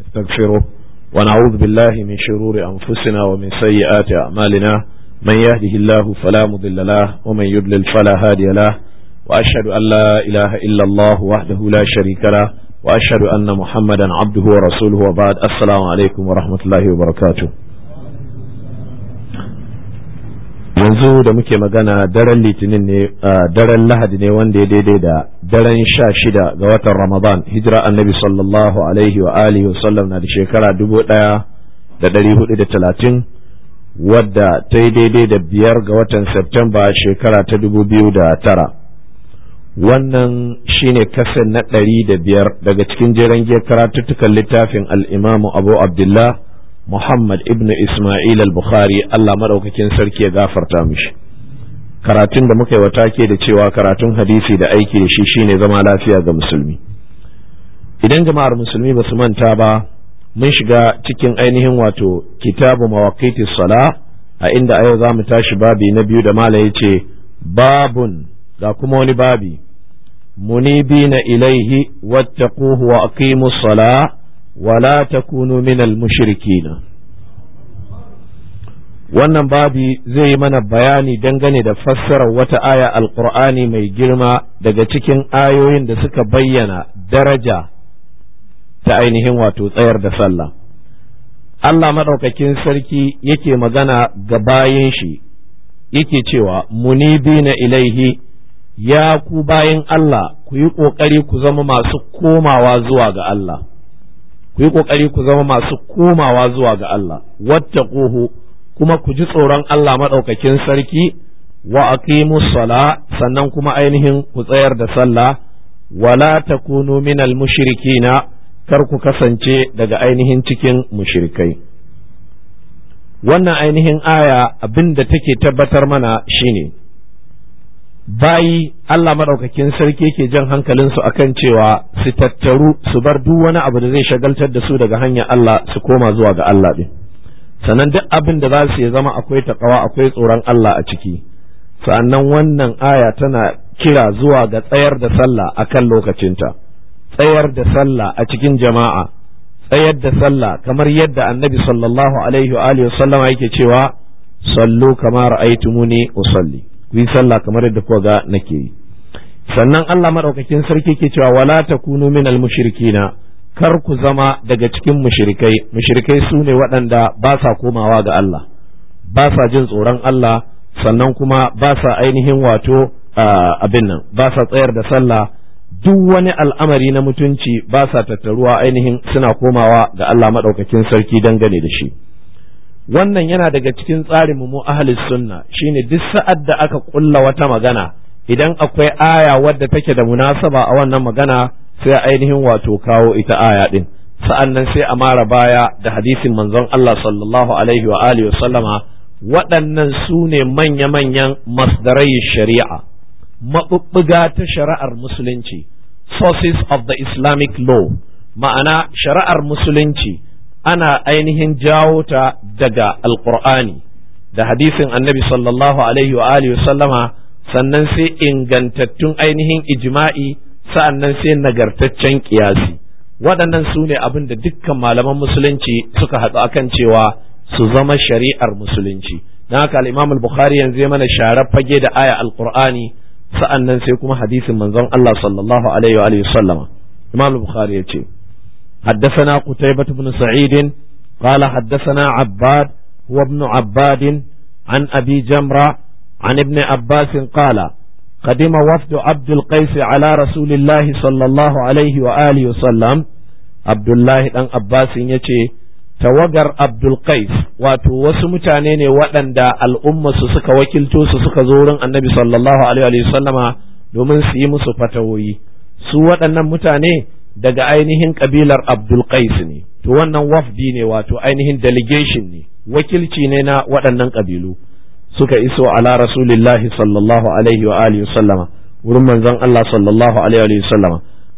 ونستغفره ونعوذ بالله من شرور أنفسنا ومن سيئات أعمالنا من يهده الله فلا مضل له ومن يضلل فلا هادي له وأشهد أن لا إله إلا الله وحده لا شريك له وأشهد أن محمدا عبده ورسوله وبعد السلام عليكم ورحمة الله وبركاته. yanzu da muke magana daren litinin ne daren lahadi ne wanda ya daidai da daren 16 ga watan ramadan hijira annabi sallallahu alaihi wa alihi wa sallam na da shekara 1430 wadda ta yi daidai da 5 ga watan septemba shekara ta 2009. wannan shine kasan na 105 daga cikin jeren giyar karatuttukan littafin al-imamu abu abdullah Muhammad ibn Ismail al-Bukhari Allah madaukakin sarki ya gafarta mishi. Karatun da muka yi wata ke da cewa karatun hadisi da aiki da shi shine zama lafiya ga musulmi. Idan jama'ar musulmi ba su manta ba, mun shiga cikin ainihin wato kitabu mawaqitis sala a inda a yau za mu tashi babi na biyu da mala yace babun ga kuma wani babi munibina ilaihi wattaquhu wa aqimus sala wala takunu minal mushrikina. Wannan babi zai yi mana bayani dangane da fassarar wata aya alqur'ani mai girma daga cikin ayoyin da suka bayyana daraja ta ainihin wato tsayar da sallah. Allah madaukakin sarki yake magana ga bayin shi yake cewa munibina ilaihi, ya ku bayin Allah ku yi kokari ku zama masu komawa zuwa ga Allah, ku yi ƙoƙari ku zama masu komawa zuwa ga Allah, wattaquhu kuma ku ji tsoron Allah maɗaukakin sarki, wa aqimus sala sannan kuma ainihin ku tsayar da sallah, wala takunu minal mushrikina kar ku kasance daga ainihin cikin mushrikai. Wannan ainihin aya abin da take tabbatar mana shine bayi Allah madaukakin sarki yake jan hankalinsu akan cewa su tattaru su bar duk wani abu da zai shagaltar da su daga hanyar Allah su koma zuwa ga Allah din, sannan duk abin da za su ya zama akwai takawa akwai tsoron Allah a ciki. Sannan wannan aya tana kira zuwa ga tsayar da sallah akan lokacinta, tsayar da sallah a cikin jama'a, tsayar da sallah kamar yadda annabi sallallahu alaihi wa alihi wasallama yake cewa sallu kama ra'aytumuni usalli, ku yi sallah kamar yadda kuka ga nake yi. Sannan Allah madaukakin sarki ke cewa wala takunu minal mushrikina, kar ku zama daga cikin mushrikai. Mushrikai su ne waɗanda ba sa komawa ga Allah, ba sa jin tsoron Allah, sannan kuma ba sa ainihin wato abin nan, ba sa tsayar da sallah, duk wani al'amari na mutunci ba sa tattaruwa ainihin suna komawa ga Allah madaukakin sarki dangane da shi. Wannan yana daga cikin tsarin mu ahli sunna, shine duk sa'ad da aka kulla wata magana, idan akwai aya wadda take da munasaba a wannan magana sai ainihin wato kawo ita aya din, sa'annan sai a mara baya da hadisin manzon Allah sallallahu alaihi wa alihi wa sallama. Waɗannan su ne manya-manyan masdarai shari'a, maɓuɓɓuga ta shari'ar musulunci, sources of the Islamic law, ma'ana shari'ar musulunci ana ainihin jawo ta daga alqur'ani da hadisin annabi sallallahu alaihi wa alihi sallama, sannan sai ingantattun ainihin ijma'i, sa'annan sai nagartaccen kiyasi. Waɗannan su ne abin da dukkan malaman musulunci suka haɗu akan cewa su zama shari'ar musulunci. Dan haka al-Imam al-Bukhari yanzu ya mana sharar fage da aya alqur'ani, sa'annan sai kuma hadisin manzon Allah sallallahu alaihi wa alihi sallama. Imam al-Bukhari ya ce حدثنا قتيبة بن سعيد قال حدثنا عباد هو ابن عباد عن أبي جمرة عن ابن عباس قال قدم وفد عبد القيس على رسول الله صلى الله عليه وآله وسلم. عبد الله بن عباس يتي tawagar Abdul Qais wato wasu mutane ne waɗanda al'umma su suka wakilto su suka zo wurin Annabi sallallahu alaihi wa sallama domin su yi musu fatawoyi. Su waɗannan mutane daga ainihin kabilar Abdul Qais ne, to wannan wafdi ne wato ainihin delegation ne, wakilci ne na waɗannan kabilu suka iso ala rasulillahi sallallahu alaihi wa alihi sallama wurin manzon Allah sallallahu alaihi wa sallama.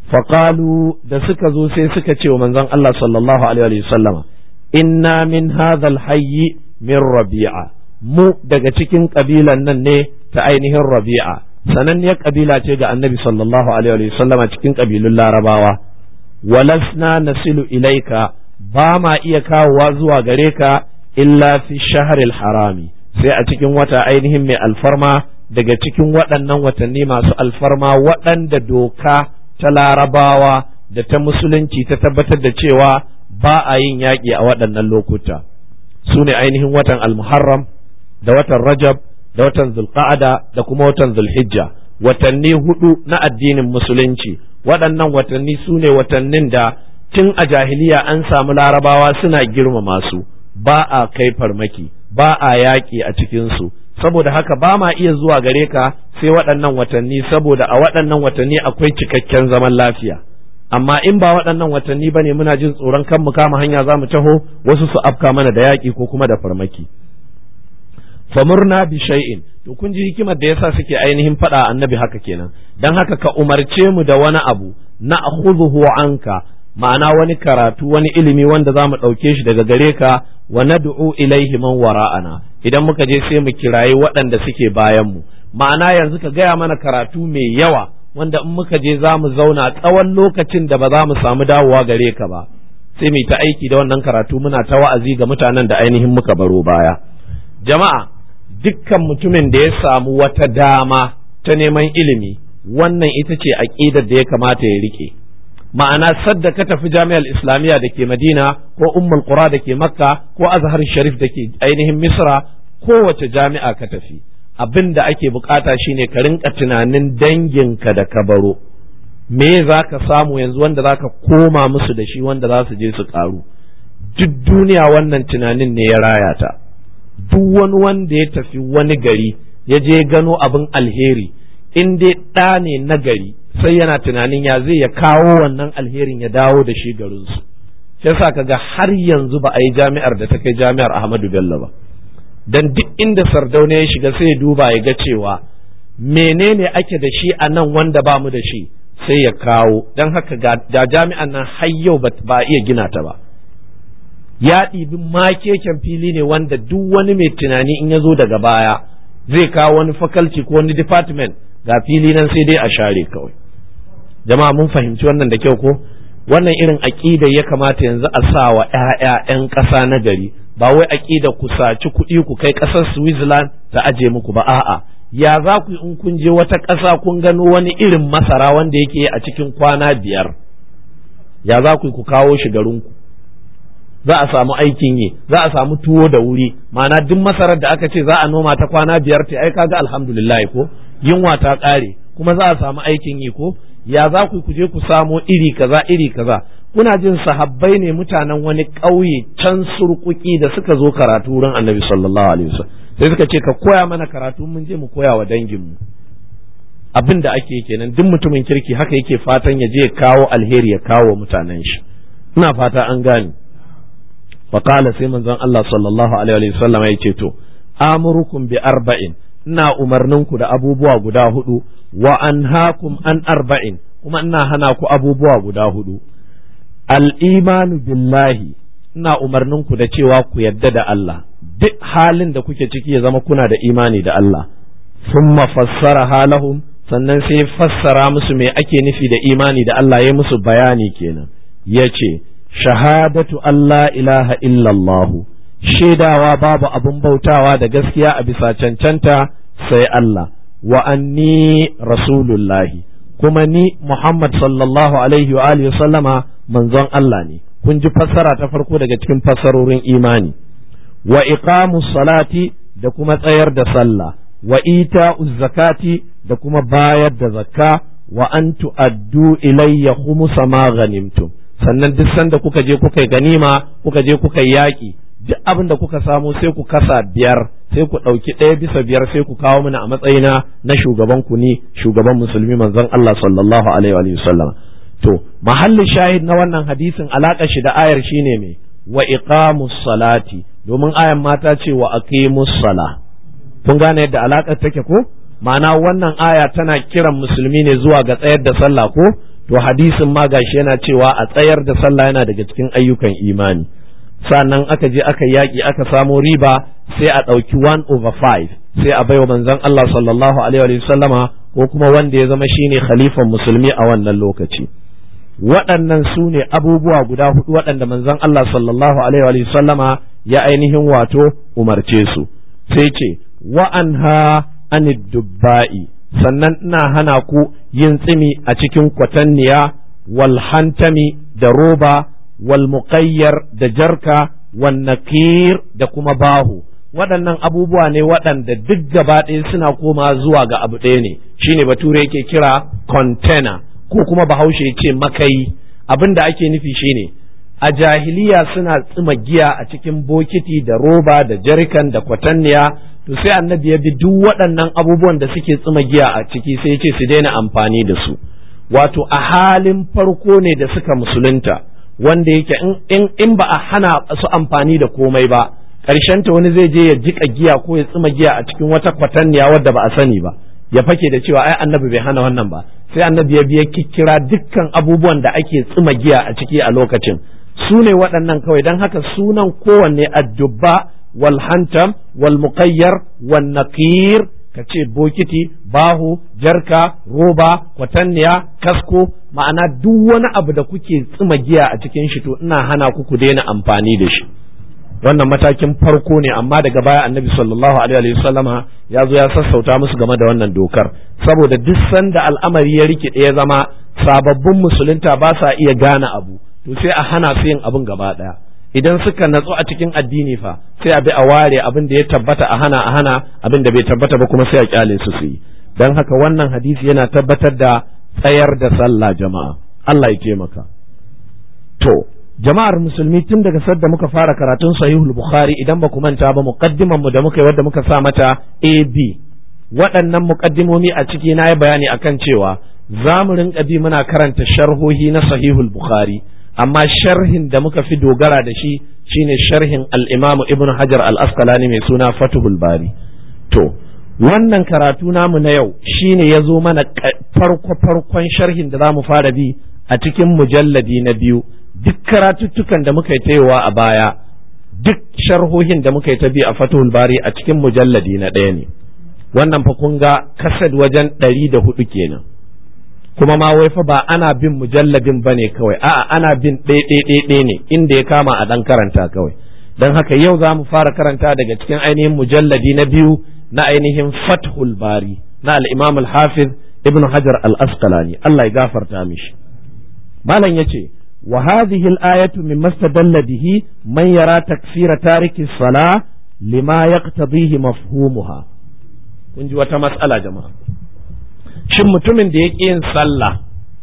Faqalu, da suka zo sai suka ce wa manzon Allah sallallahu alaihi wa sallama, inna min hadha alhayy min Rabi'a, mu daga cikin kabilan nan ne ta ainihin Rabi'a, sananniyar kabila ce ga annabi sallallahu alaihi wa sallama cikin kabilun larabawa. walasna nasilu ilaika ba ma iya kawowa zuwa gare ka illa fi shahril harami sai a cikin wata ainihin mai alfarma daga cikin waɗannan watanni masu alfarma waɗanda doka ta larabawa da ta musulunci ta tabbatar da cewa ba a yin yaƙi a waɗannan lokuta su ne ainihin watan almuharram da watan rajab da watan zulqa'ada da kuma watan zulhijja watanni hudu na addinin musulunci waɗannan watanni su ne watannin da tun a jahiliya an samu larabawa suna girmama su ba a kai farmaki ba a yaƙi a cikinsu saboda haka ba ma iya zuwa gare ka sai waɗannan watanni saboda a waɗannan watanni akwai cikakken zaman lafiya amma in ba waɗannan watanni bane muna jin tsoron kan mu kama hanya za mu taho wasu su afka mana da yaƙi ko kuma da farmaki famurna bi shay'in to kun ji hikimar da yasa suke ainihin faɗa annabi haka kenan dan haka ka umarce mu da wani abu na akhudhuhu anka ma'ana wani karatu wani ilimi wanda za mu ɗauke shi daga gare ka wa nad'u ilaihi man wara'ana idan muka je sai mu kirayi waɗanda suke bayan mu ma'ana yanzu ka gaya mana karatu mai yawa wanda in muka je za mu zauna tsawon lokacin da ba za mu samu dawowa gare ka ba sai mu ta aiki da wannan karatu muna ta wa'azi ga mutanen da ainihin muka baro baya jama'a dukkan mutumin da ya samu wata dama ta neman ilimi wannan ita ce aqidar da ya kamata ya rike ma'ana sadda ka tafi jami'ar islamiyya da ke madina ko ummul qura da ke makka ko azhar sharif da ke ainihin misra kowace jami'a ka tafi abin da ake bukata shine ka rinka tunanin danginka da ka baro me za ka samu yanzu wanda za ka koma musu da shi wanda za su je su karu duk duniya wannan tunanin ne ya raya ta duk wani wanda ya tafi wani gari ya je gano abin alheri in dai ɗa ne na gari sai yana tunanin ya zai ya kawo wannan alherin ya dawo da shi garinsu shi yasa kaga har yanzu ba a yi jami'ar da ta kai jami'ar Ahmadu Bello ba dan duk inda Sardauna ya shiga sai ya duba ya ga cewa menene ake da shi a nan wanda ba mu da shi sai ya kawo dan haka ga jami'an nan har yau ba iya gina ta ba ya ɗibi makeken fili ne wanda duk wani mai tunani in ya zo daga baya zai kawo wani faculty ko wani department ga fili nan sai dai a share kawai jama'a mun fahimci wannan da kyau ko wannan irin aƙida ya kamata yanzu a sa wa ƴaƴan ƙasa na gari ba wai aƙida ku saci kuɗi ku kai ƙasar Switzerland ta aje muku ba a'a ya za ku in kun je wata ƙasa kun gano wani irin masara wanda yake a cikin kwana 5 ya za ku kawo shi garinku za a samu aikin yi za a samu tuwo da wuri ma'ana duk masarar da aka ce za a noma ta kwana 5 ta ai kaga alhamdulillah ko yunwa ta ƙare kuma za a samu aikin yi ko ya za ku je ku samo iri kaza kuna jin sahabbai ne mutanen wani ƙauye can surkuki da suka zo karatu wurin annabi sallallahu alaihi wasallam sai suka ce ka koya mana karatu mun je mu koya wa danginmu abin da ake kenan duk mutumin kirki haka yake fatan ya je ya kawo alheri ya kawo mutanen shi ina fata an gane faqala sai manzon Allah sallallahu alaihi wasallam ya ce to amurukum bi arba'in ina umarninku da abubuwa guda 4 wa anhaakum an arba'in kuma ina hana ku abubuwa guda 4 al-imanu billahi ina umarninku da cewa ku yadda da Allah duk halin da kuke ciki ya zama kuna da imani da Allah thumma fassara halahum sannan sai fassara musu me ake nufi da imani da Allah ya musu bayani kenan yace shahadatu Allah ilaha illallah shaidawa babu abun bautawa da gaskiya a bisa cancanta sai Allah wa anni rasulullahi kuma ni Muhammad sallallahu alaihi wa alihi sallama manzon Allah ne kun ji fassara ta farko daga cikin fassarorin imani wa iqamus salati da kuma tsayar da sallah wa ita'uz zakati da kuma bayar da zakka wa an tu'addu ilayya khumsa ma ghanimtum sannan duk sanda kuka je kuka yi ganima kuka je kuka yi yaƙi duk abin da kuka samu sai ku kasa 5 sai ku ɗauki 1/5 sai ku kawo mana a matsayina na shugaban ku ni shugaban musulmi manzon Allah sallallahu alaihi wa sallam to mahallin shahid na wannan hadisin alaƙa shi da ayar shine me wa iqamus salati domin ayan mata ce wa aqimus sala kun gane yadda alaƙar take ko ma'ana wannan aya tana kiran musulmi ne zuwa ga tsayar da sallah ko to hadisin ma gashi yana cewa a tsayar da sallah yana daga cikin ayyukan imani sannan aka je aka yaƙi aka samo riba sai a ɗauki 1/5 sai a baiwa manzon Allah sallallahu alaihi wa sallama ko kuma wanda ya zama shine khalifan musulmi a wannan lokaci waɗannan su ne abubuwa guda hudu waɗanda manzon Allah sallallahu alaihi wa sallama ya ainihin wato umarce su. Sai ce wa anha anid dubba'i, sannan ina hana ku yin tsimi a cikin kwatanniya, wal hantami da roba, wal muqayyar da jarka, wan naqir da kuma bahu. Waɗannan abubuwa ne waɗanda duk gaba ɗaya suna koma zuwa ga abu ɗaya ne, shine bature yake kira container ko kuma bahaushe ce makayi. Abin da ake nufi shine a jahiliya suna tsima giya a cikin bokiti da roba da jarikan da kwatanniya, to sai annabi ya bi duk waɗannan abubuwan da suke tsima giya a ciki sai ya ce su daina amfani da su. Wato a halin farko ne da suka musulunta, wanda yake in ba a hana su amfani da komai ba, ta wani zai je ya jika giya ko ya tsima giya a cikin wata kwatanniya wadda ba a sani ba, ya fake da cewa ai annabi bai hana wannan ba, sai annabi ya biya kikkira dukkan abubuwan da ake tsima giya a ciki a lokacin, su ne waɗannan kawai. don haka sunan kowanne addubba wal hantam wal muqayyar wan naqir, ka ce bokiti, bahu, jarka, roba, kwatanniya, kasko, ma'ana duk wani abu da kuke tsima giya a cikin shi to ina hana ku daina amfani da shi. Wannan matakin farko ne, amma daga baya annabi sallallahu alaihi wasallama ya zo ya sassauta musu game da wannan dokar, saboda duk sanda al'amari ya rike ya zama sababbin musulunta ba sa iya gane abu, to sai a hana su yin abin gaba daya. Idan suka natsu a cikin addini fa sai a bi a ware abin da ya tabbata a hana abin da bai tabbata ba kuma sai a kyale su yi. Dan haka wannan hadisi yana tabbatar da tsayar da sallah jama'a. Allah ya taimaka. To jama'ar musulmi, tun daga sadda muka fara karatun sahihul bukhari, idan ba ku manta ba muqaddiman mu da muka yi wadda muka sa mata AB, waɗannan muqaddimomi a ciki na yi bayani akan cewa za mu rinka bi muna karanta sharhohi na sahihul bukhari, amma sharhin da muka fi dogara da shi shine sharhin al-Imam Ibn Hajar al-Asqalani mai suna Fathul Bari. To wannan karatu namu na yau shine ya zo mana farkon sharhin da za mu fara bi a cikin mujalladi na 2. Duk karatuttukan da muka yi ta yawa a baya, duk sharhohin da muka yi ta bi a Fathul Bari a cikin mujalladi na 1 ne. Wannan fa kun ga kasad wajen 104 kenan. Kuma ma wai fa ba ana bin mujalladin ba ne kawai, a'a ana bin ɗaya ne inda ya kama a ɗan karanta kawai. Don haka yau za mu fara karanta daga cikin ainihin mujalladi na 2 na ainihin Fathul Bari na al-Imam al-Hafiz Ibn Hajar al-Asqalani, Allah ya gafarta mishi. Malam yace wa hadhihi al-ayatu mimma istadalla bihi man yara takfira tariki as-salah lima yaqtadihi mafhumuha. Kun ji wata mas'ala jama'a. Shin mutumin da yake yin sallah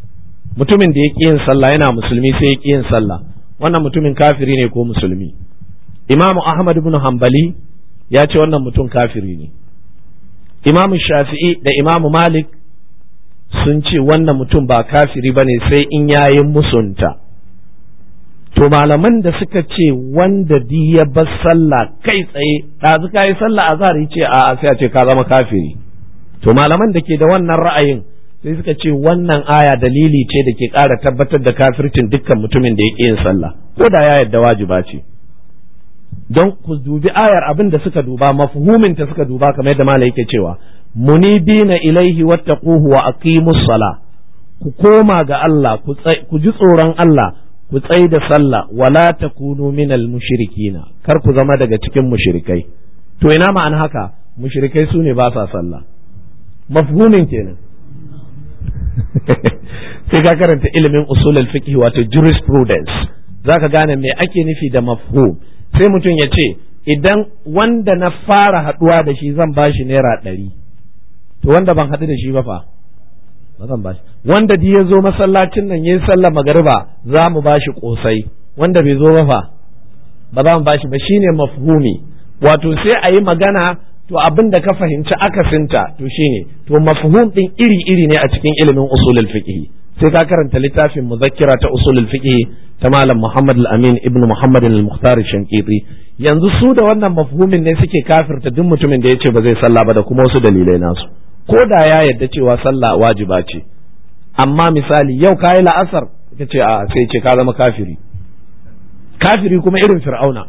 yana musulmi sai yake yin sallah, wannan mutumin kafiri ne ko musulmi? Imam Ahmad ibn Hanbali ya ce wannan mutum kafiri ne. Imam Shafi'i da Imam Malik sun ce wannan mutum ba kafiri bane sai in yayin musunta. To malaman da suka ce wanda di ya bar sallah kai tsaye, ɗazu ka yi sallah azhar ce a sai a ce ka zama kafiri. To malaman da ke da wannan ra'ayin sai suka ce wannan aya dalili ce da ke ƙara tabbatar da kafircin dukkan mutumin da ya ƙi yin sallah, ko da ya yarda wajiba ce. Don ku dubi ayar, abin da suka duba, mafhumin ta suka duba, kamar yadda malai yake cewa munibina ilaihi wattaquhu wa aqimus sala, ku koma ga Allah, ku ji tsoron Allah, ku tsai da sallah, wala takunu minal mushrikina, kar ku zama daga cikin mushrikai. To ina ma'ana haka? Mushrikai su ne ba sa sallah. Mafhumin kenan. Sai ka karanta ilimin usulul fiqh wato jurisprudence, zaka gane me ake nufi da mafhum. Sai mutum ya ce idan wanda na fara haduwa da shi zan bashi naira 100, to wanda ban haɗu da shi ba fa ba zan bashi. Wanda di ya zo masallacin nan yayi sallar magariba za mu bashi kosai, wanda bai zo ba fa ba za mu bashi ba. Shine mafhumi. Wato sai a yi magana, to abin da ka fahimci akasinta to shine to mafhum din iri-iri ne a cikin ilimin usulul fiqh. Sai ka karanta littafin muzakkira ta usulul fiqh ta malam Muhammad al-Amin ibn Muhammad al-Mukhtar al-Shanqiti. Yanzu su da wannan mafhumin ne suke kafirta duk mutumin da yace ba zai sallah ba da kuma wasu dalilai nasu, ko da ya yarda cewa sallah wajiba ce. Amma misali yau kayi la'asar kace a sai ce ka zama kafiri. Kafiri kuma irin Fir'auna.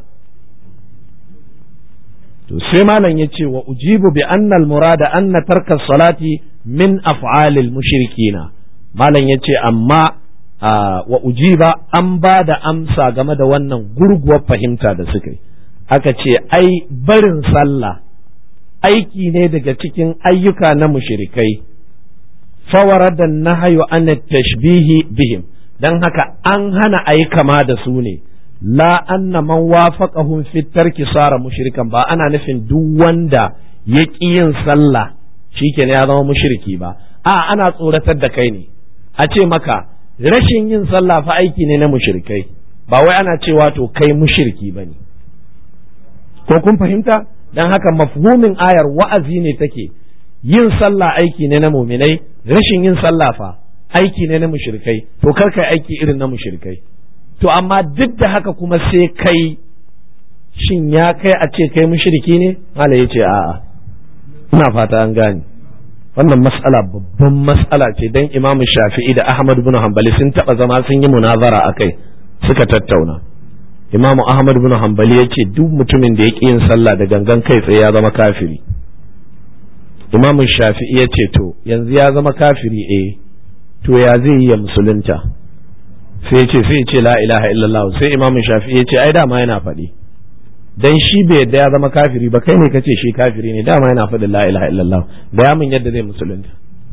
To sai malam ya ce wa ujibu bi anna al-murada anna tarka salati min af'alil mushrikina. Malam ya ce amma wa ujiba an ba da amsa game da wannan gurguwar fahimta da suka yi, aka ce ai barin sallah aiki ne daga cikin ayyuka na mushrikai, fawarada nahyu an tashbihi bihim, dan haka an hana ayi kama da su ne, la anna man wafaqahum fi tarki sara mushrikan, ba ana nufin duk wanda ya ƙi yin sallah shikenan ya zama mushriki ba, ana tsoratar da kai ne a ce maka rashin yin sallah fa aiki ne na mushrikai, ba wai ana cewa to kai mushriki bane. Ko kun fahimta? Dan haka mafhumin ayar wa'azi ne take, yin sallah aiki ne na muminai, rashin yin sallah fa aiki ne na mushrikai, to kar kai aiki irin na mushrikai. To amma duk da haka kuma sai kai, shin ya kai a ce kai mushriki ne? Mala yace a'a, ina fata an gane. Wannan mas'ala babban mas'ala ce, dan Imam Shafi'i da Ahmad bin Hanbali sun taba zama sun yi munazara akai, suka tattauna. Imam Ahmad bin Hanbali ya ce duk mutumin da ya ƙi yin sallah da gangan kai tsaye ya zama kafiri. Imam Shafi'i ya ce to yanzu ya zama kafiri, to ya zai yi ya musulunta? Sai ya ce la ilaha illallah. Sai Imam Shafi'i ya ce ai dama yana faɗi, dan shi bai yadda ya zama kafiri ba, kai ne kace shi kafiri ne, dama yana faɗin la ilaha illallah, da ya mun yadda zai musulunta.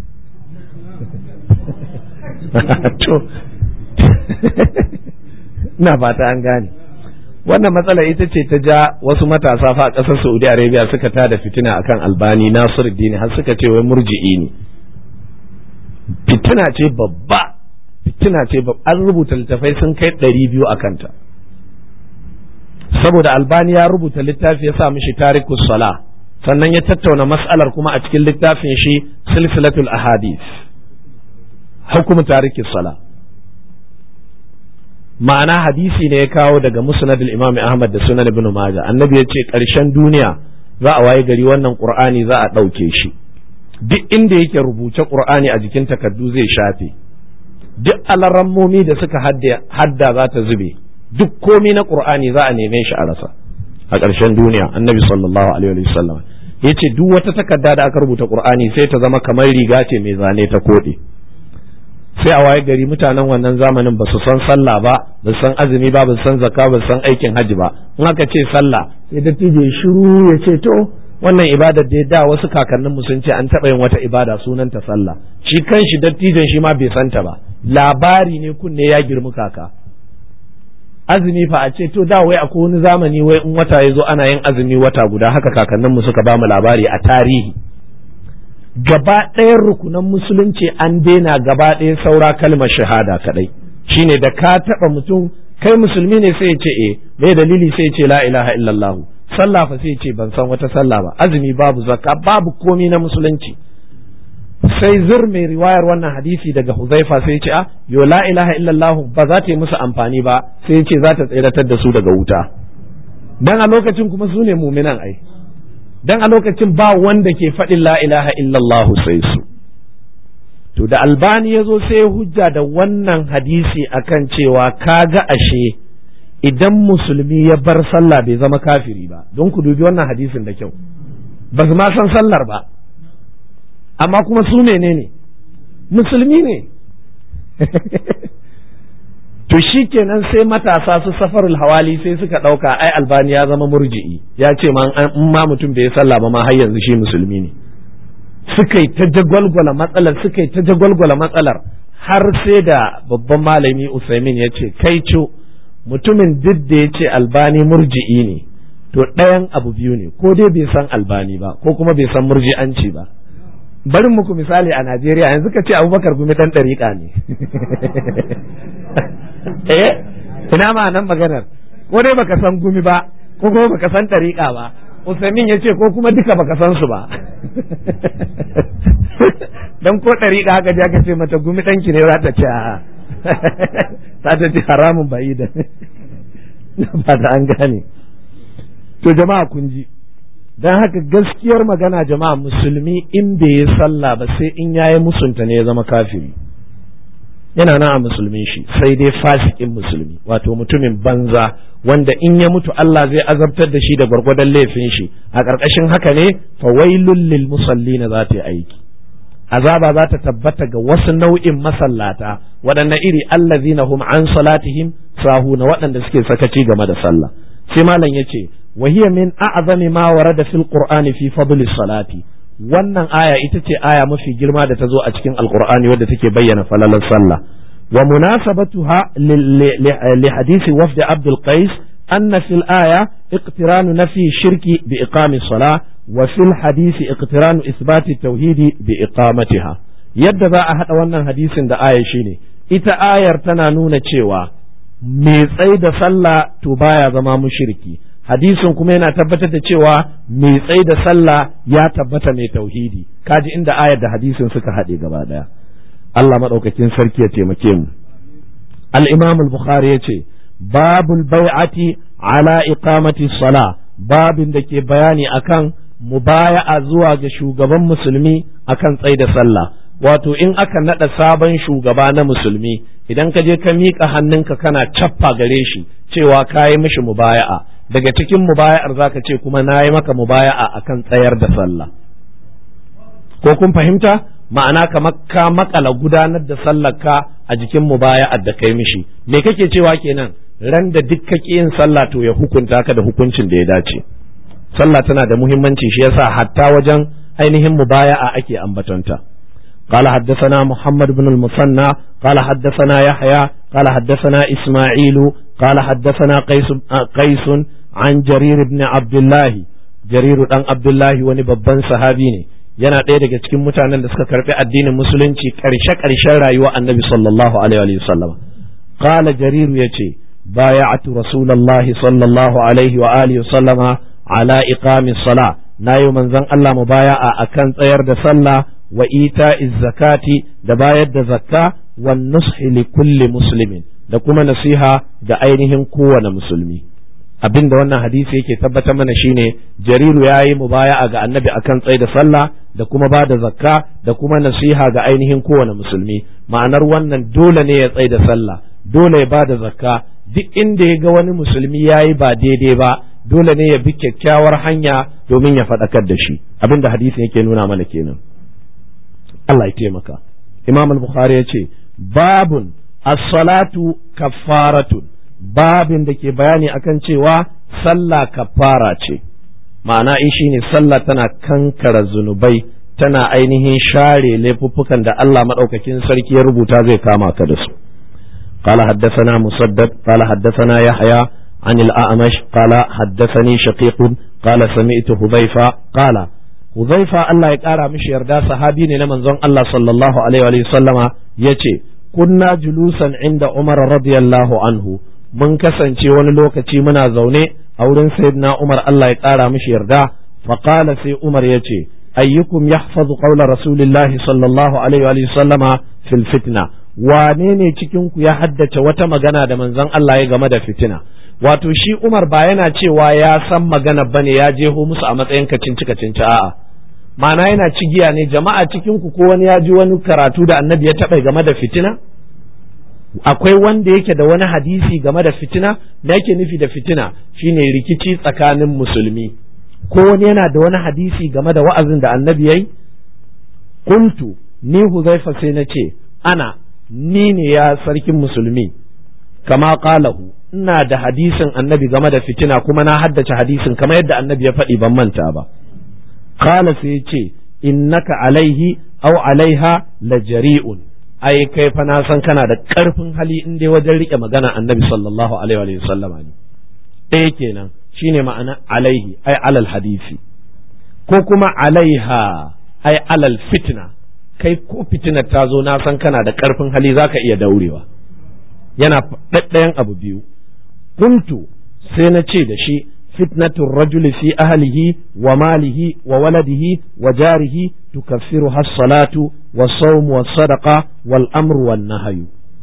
To ina fata an gane. Wannan matsala ita ce ta ja wasu matasa fa a ƙasar Saudi Arabia suka tada fitina akan Albani Nasiruddin, har suka ce wai murji'i ne. Fitina ce babba, an rubuta littafai sun kai 200 a kanta, saboda Albani ya rubuta littafi ya sa mishi tarikus sala, sannan ya tattauna mas'alar kuma a cikin littafin shi silsilatul ahadith, hukumu tarikus sala. Ma'ana hadisi ne ya kawo daga musnad al-Imam Ahmad da sunan Ibn Majah, annabi ya ce ƙarshen duniya za a waye gari wannan Qur'ani za a ɗauke shi, duk inda yake rubuce Qur'ani a jikin takardu zai shafe, duk alarammomi da suka hadda za ta zube, duk komi na Qur'ani za a neme shi a rasa a ƙarshen duniya. Annabi sallallahu alaihi wa sallam ya ce duk wata takarda da aka rubuta Qur'ani sai ta zama kamar riga ce mai zane ta koɗe. Sai a waye gari mutanen wannan zamanin ba su san sallah ba, ba su san azumi ba, ba su san zakka ba, su san aikin hajji ba. In aka ce sallah sai dattijo ya shiru ya ce to wannan ibadar da da wasu kakannin mu sun ce an taɓa yin wata ibada sunanta sallah, shi kanshi dattijon shi ma bai santa ba, labari ne kunne ya girmi kaka. Azumi fa a ce to da wai akwai wani zamani wai in wata ya zo ana yin azumi wata guda, haka kakannin mu suka ba mu labari a tarihi. Gaba ɗayan rukunan musulunci an daina, gaba ɗaya saura kalmar shahada kaɗai, shine da ka taɓa mutum kai musulmi ne sai ya ce me dalili, sai ya ce la ilaha illallah. Sallah fa sai ya ce ban san wata sallah ba, azumi babu, zakka babu, komi na musulunci. Sai zur mai riwayar wannan hadisi daga Huzaifa sai ya ce yo la ilaha illallah ba za ta yi musu amfani ba, sai ya ce za ta tseratar da su daga wuta, dan a lokacin kuma su ne muminan ai, dan a lokacin ba wanda ke faɗin la ilaha illallah sai su. To da Albani ya zo sai hujja da wannan hadisi akan cewa kaga ashe idan musulmi ya bar sallah bai zama kafiri ba, don ku dubi wannan hadisin da kyau, ba su ma san sallar ba, amma kuma su menene musulmi ne. To shi kenan sai matasa su Safarul Hawali sai suka ɗauka ai Albani ya zama murji'i, ya ce in ma mutum bai sallah ba ma har yanzu shi musulmi ne. Suka yi ta jagwalgwala matsalar har sai da babban malami Usaimin ya ce kai mutumin duk da ya ce Albani murji'i ne, to ɗayan abu biyu ne, ko dai bai san Albani ba ko kuma bai san murji'anci ba. Barin muku misali a Najeriya, yanzu ka ce Abubakar Gumi ɗan ɗariƙa ne. Ina ma nan maganar, ko dai baka san Gumi ba ko kuma baka san ɗariƙa ba. Usaimin ya ce ko kuma duka baka san su ba. Dan ko ɗariƙa haka je aka ce mata Gumi ɗanki ne, za ta ce ta ce haramun bayi da. Ba da an gane. To jama'a kun ji, don haka gaskiyar magana jama'a, musulmi in bai yi sallah ba sai in yayi musunta ne ya zama kafiri, yana nan a musulmin shi, sai dai fasikin musulmi, wato mutumin banza wanda in ya mutu Allah zai azabtar da shi da gwargwadon laifin shi. A ƙarƙashin haka ne fawailul lil musallina za ta yi aiki. azaba za ta tabbata ga wasu nau'in masallata waɗanne iri allazina hum an salatihim sahuna waɗanda suke sakaci game da sallah sai malam yace wa hiya min a'zami ma warada fil qur'ani fi fadli salati wannan aya ita ce aya mafi girma da ta zo a cikin alqur'ani wadda take bayyana falalar sallah wa munasabatuha li hadisi wafd abdul qais anna fil aya iqtiranu nafi shirki bi iqami salah wa fil hadisi iqtiranu isbati tauhidi bi iqamatiha yadda za a hada wannan hadisin da aya shine ita ayar tana nuna cewa mai tsai da sallah to baya zama mushriki hadisin kuma yana tabbatar da cewa mai tsai da sallah ya tabbata mai tauhidi kaji inda ayar da hadisin suka haɗe gaba daya Allah madaukakin sarki ya taimake mu al-Imam al-Bukhari yace babul bai'ati ala iqamati salah babin da ke bayani akan mubaya'a zuwa ga shugaban musulmi akan tsai da sallah wato in aka nada sabon shugaba na musulmi idan ka je ka miƙa hannunka kana cappa gare shi cewa ka yi mishi mubaya'a daga cikin mubaya'ar zaka ce kuma na yi maka mubaya'a akan tsayar da sallah ko kun fahimta ma'ana kamar ka makala gudanar da sallar ka a jikin mubaya'ar da kai mishi me kake cewa kenan ran da duk kake yin sallah to ya hukunta ka da hukuncin da ya dace sallah tana da muhimmanci shi yasa hatta wajen ainihin mubaya'a ake ambatonta قال حدثنا محمد بن المثنى قال حدثنا يحيى قال حدثنا إسماعيل قال حدثنا قيس عن جرير بن عبد الله جرير بن عبد الله wani babban sahabi ne yana ɗaya daga cikin mutanen da suka karɓi addinin musulunci ƙarshen rayuwa annabi sallallahu alaihi wa sallam qala jariru yace bay'atu rasulullahi sallallahu alaihi wa alihi wa sallama ala iqami salah nayi manzon Allah mubaya'a akan tsayar da sallah wa ita'iz zakati da bayar da zakka wan nushi li kulli muslimin da kuma nasiha ga ainihin kowane musulmi abinda wannan hadisi yake tabbatar mana shine jariru yayi mubaya'a ga annabi akan tsaye da sallah da kuma ba da zakka da kuma nasiha ga ainihin kowane musulmi ma'anar wannan dole ne ya tsaye da sallah dole ya ba da zakka duk inda ya ga wani musulmi yayi ba daidai ba dole ne ya bi kyakkyawar hanya domin ya faɗakar da shi abinda hadisin yake nuna mana kenan Allah ya taimaka Imam al-Bukhari ya ce babun as-salatu kaffaratun babin da ke bayani akan cewa sallah kaffara ce ma'ana shine sallah tana kankara zunubai tana ainihin share laifuffukan da Allah madaukakin sarki ya rubuta zai kama ka da su قال حدثنا مسدد قال حدثنا يحيى عن الأعمش قال حدثني شقيق قال سمعت حذيفة قال حذيفة الله يقرأ مش يردا صحابي ne na manzon Allah sallallahu alaihi wa sallama yace kunna julusan inda Umar radiyallahu anhu mun kasance wani lokaci muna zaune a wurin sayyidina Umar Allah ya ƙara mishi yarda fa qala sai Umar yace ayyukum yahfazu qawla rasulillahi sallallahu alaihi wa sallama fil fitna wane ne cikin ku ya haddace wata magana da manzon Allah ya game da fitina wato shi Umar ba yana cewa ya san magana bane ya jeho musu a matsayin kacinci a'a ma'ana yana cigiya ne jama'a cikin ku ko wani ya ji wani karatu da annabi ya taɓa game da fitina akwai wanda yake da wani hadisi game da fitina me yake nufi da fitina shine rikici tsakanin musulmi ko wani yana da wani hadisi game da wa'azin da annabi yayi qultu ni Huzaifa sai na ce ni ne ya sarkin musulmi kama qalahu ina da hadisin annabi game da fitina kuma na haddace hadisin kamar yadda annabi ya faɗi ban manta ba qala sai ya ce innaka alaihi aw alaiha la jari'un ai kai fa na san kana da ƙarfin hali in dai wajen rike magana annabi sallallahu alaihi wa sallama ne ɗaya kenan shine ma'ana alaihi ai alal hadisi ko kuma alaiha ai alal fitna kai ko fitinar ta zo na san kana da ƙarfin hali zaka iya daurewa yana ɗaɗɗayan abu biyu kuntu sai na ce da shi fitnatu rajuli fi ahlihi wa malihi wa waladihi wa jarihi tukaffiru has-salatu was-sawm was-sadaqa wal-amru wan-nahyu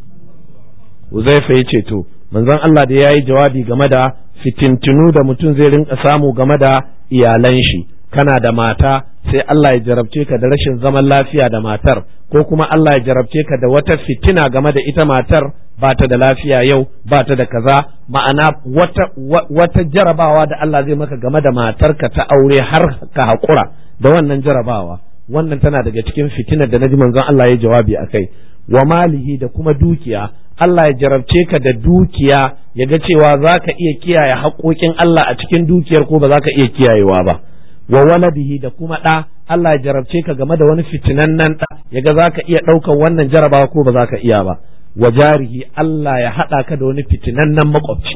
Uzaifa yace to manzon Allah da yayi jawabi game da fitintunu da mutum zai rinka samu game da iyalan shi kana da mata sai Allah ya jarabce ka da rashin zaman lafiya da matar ko kuma Allah ya jarabce ka da wata fitina game da ita matar ba ta da lafiya yau ba ta da kaza ma'ana wata jarabawa da Allah zai maka game da matarka ta aure har ka haƙura da wannan jarabawa wannan tana daga cikin fitinar da naji manzon Allah ya jawabi akai. Wa malihi, da kuma dukiya, Allah ya jarabce ka da dukiya ya ga cewa za ka iya kiyaye haƙoƙin Allah a cikin dukiyar ko ba za ka iya kiyayewa ba. Wa waladihi, da kuma ɗa, Allah ya jarabce ka game da wani fitinannen ɗa ya ga za ka iya ɗaukar wannan jarabawa ko ba za ka iya ba. Wa jarihi, Allah ya haɗa ka da wani fitinannen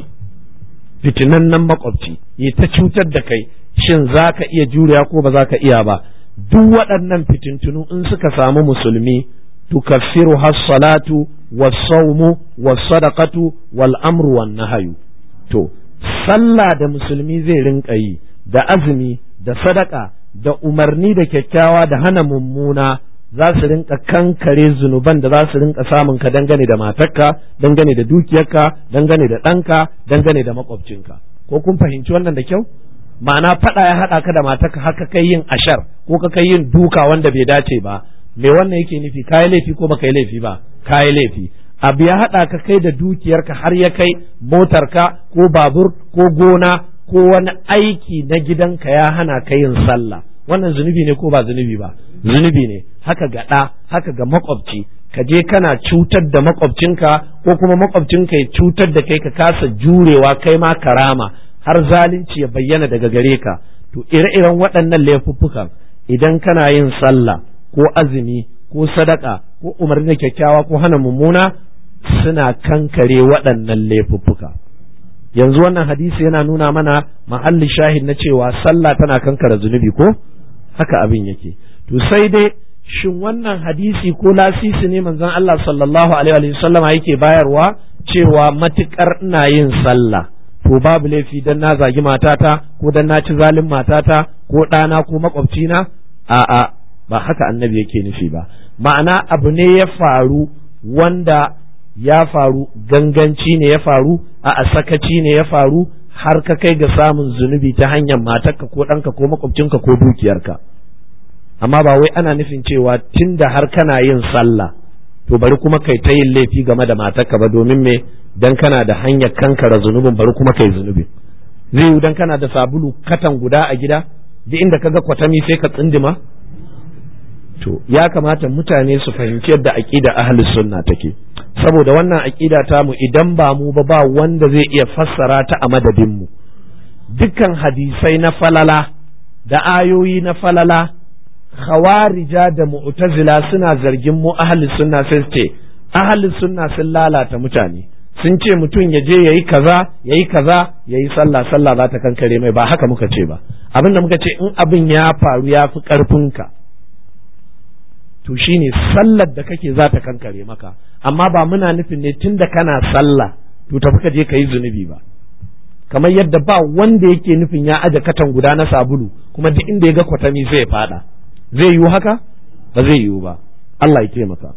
makwabci ya ta cutar da kai, shin za ka iya juriya ko ba za ka iya ba. Duk waɗannan fitintunu in suka samu musulmi, tukaffiru has-salatu was-sawmu was-sadaqatu wal-amru wan-nahyu. To sallah da musulmi zai rinka yi, da azumi, da sadaka, da umarni da kyakkyawa, da hana mummuna, za su rinka kankare zunuban da za su rinka samun ka dangane da matarka, dangane da dukiyarka, dangane da ɗanka, dangane da makwabcinka. Ko kun fahimci wannan da kyau? Ma'ana faɗa ya haɗa ka da matarka haka kai yin ashar ko ka kai yin duka wanda bai dace ba, me wannan yake nufi? Kayi laifi ko baka yi laifi ba? Kayi laifi. Abu ya haɗa ka kai da dukiyarka har ya kai motarka ko babur ko gona ko wani aiki na gidanka ya hana ka yin sallah, wannan zunubi ne ko ba zunubi ba? Zunubi ne. Haka ga ɗa, haka ga makwabci, ka je kana cutar da makwabcinka ko kuma makwabcinka ya cutar da kai ka kasa jurewa kai ma karama har zalunci ya bayyana daga gare ka. To ire-iren waɗannan laifuffukan idan kana yin sallah ko azumi ko sadaka ko umarni da kyakkyawa ko hana mummuna suna kankare waɗannan laifuffuka. Yanzu wannan hadisi yana nuna mana mahalli shahid na cewa sallah tana kankara zunubi ko haka abin yake. To sai dai shin wannan hadisi ko lasisi ne manzon Allah sallallahu alaihi wa sallama yake bayarwa cewa matukar ina yin sallah to babu laifi dan na zagi matata ko dan na ci zalin matata ko ɗana ko makwabcina? A'a, ba haka annabi yake nufi ba. Ma'ana abu ne ya faru wanda ya faru, ganganci ne ya faru, a sakaci ne ya faru, har ka kai ga samun zunubi ta hanyar matarka ko ɗanka ko makwabcinka ko dukiyarka. Amma ba wai ana nufin cewa tunda har kana yin sallah to bari kuma kai ta yin laifi game da matarka ba, domin me? Dan kana da hanyar kankara zunubin bari kuma kai zunubin. Zai yi dan kana da sabulu katan guda a gida, duk inda kaga kwatami sai ka tsindima? To ya kamata mutane su fahimci yadda aqida ahlus sunna take, saboda wannan aqida ta mu idan ba mu ba wanda zai iya fassara ta a madadin mu. Dukkan hadisai na falala da ayoyi na falala, khawarija da mu'tazila suna zargin mu ahlus sunna, sai su ce ahlus sunna sun lalata mutane, sun ce mutum ya je yayi kaza yayi sallah za ta kankare mai. Ba haka muka ce ba. Abin da muka ce in abin ya faru ya fi karfinka to shine sallar da kake za ta kankare maka, amma ba muna nufin ne tunda kana sallah to tafi ka je ka yi zunubi ba. Kamar yadda ba wanda yake nufin ya aje katan guda na sabulu kuma duk inda ya ga kwatami zai fada. Zai yiwu haka? Ba zai yiwu ba. Allah ya taimaka.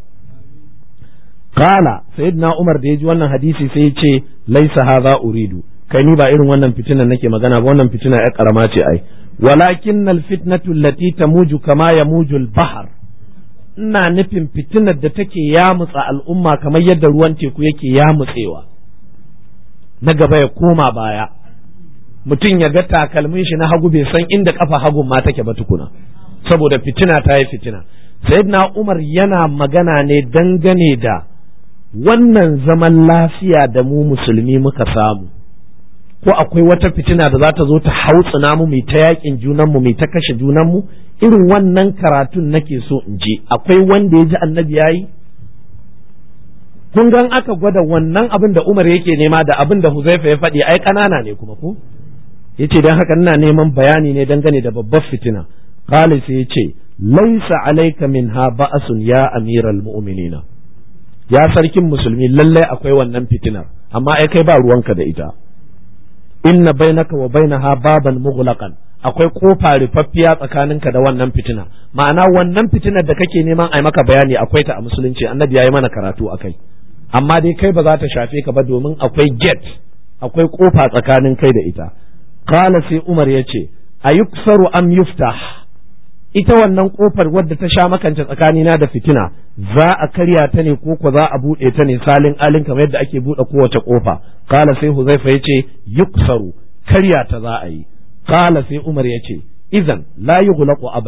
Qala sayyidina Umar da ya ji wannan hadisi sai ya ce laisa hadha uridu, kai ni ba irin wannan fitinan nake magana ba, wannan fitina ya karama ce ai. Walakinnal fitnatu allati tamuju kama yamuju al-bahr, ina nufin fitinar da take yamutsa al'umma kamar yadda ruwan teku yake yamutsewa, na gaba ya koma baya, mutum ya ga takalmin shi na hagu bai san inda kafa hagun ma take ba tukuna, saboda fitina ta yi fitina. Sayyidina Umar yana magana ne dangane da wannan zaman lafiya da mu musulmi muka samu, ko akwai wata fitina da za ta zo ta hautsina mu, mai ta yakin junanmu, mai ta kashe junanmu. Irin wannan karatun nake so in ji, akwai wanda ya ji annabi yayi? Kun gan aka gwada wannan abin da Umar yake nema da abin da Huzaifa ya faɗi, ai ƙanana ne kuma ko? Yace dan haka ina neman bayani ne dangane da babbar fitina. Qala sai yace laisa alayka minha ba'sun ya amiral mu'minina, ya sarkin musulmi lallai akwai wannan fitinar, amma ai kai ba ruwanka da ita. Inna bainaka wa bainaha baban mughlaqan, akwai kofa rufaffiya tsakaninka da wannan fitina. Ma'ana wannan fitinar da kake neman ai maka bayani akwai ta a musulunci, annabi yayi mana karatu akai, amma dai kai ba za ta shafe ka ba domin akwai gate, akwai kofa tsakanin kai da ita. Qala sai Umar yace ayuksaru am yuftah, ita wannan kofar wadda ta sha makance tsakanina da fitina za a karya ta ne ko za a buɗe ta ne salin alin kamar yadda ake buɗe kowace kofa? Kala sai Huzaifa yace yuksaru, karya ta za a yi. Kala sai Umar yace idan la yughlaqu abadan,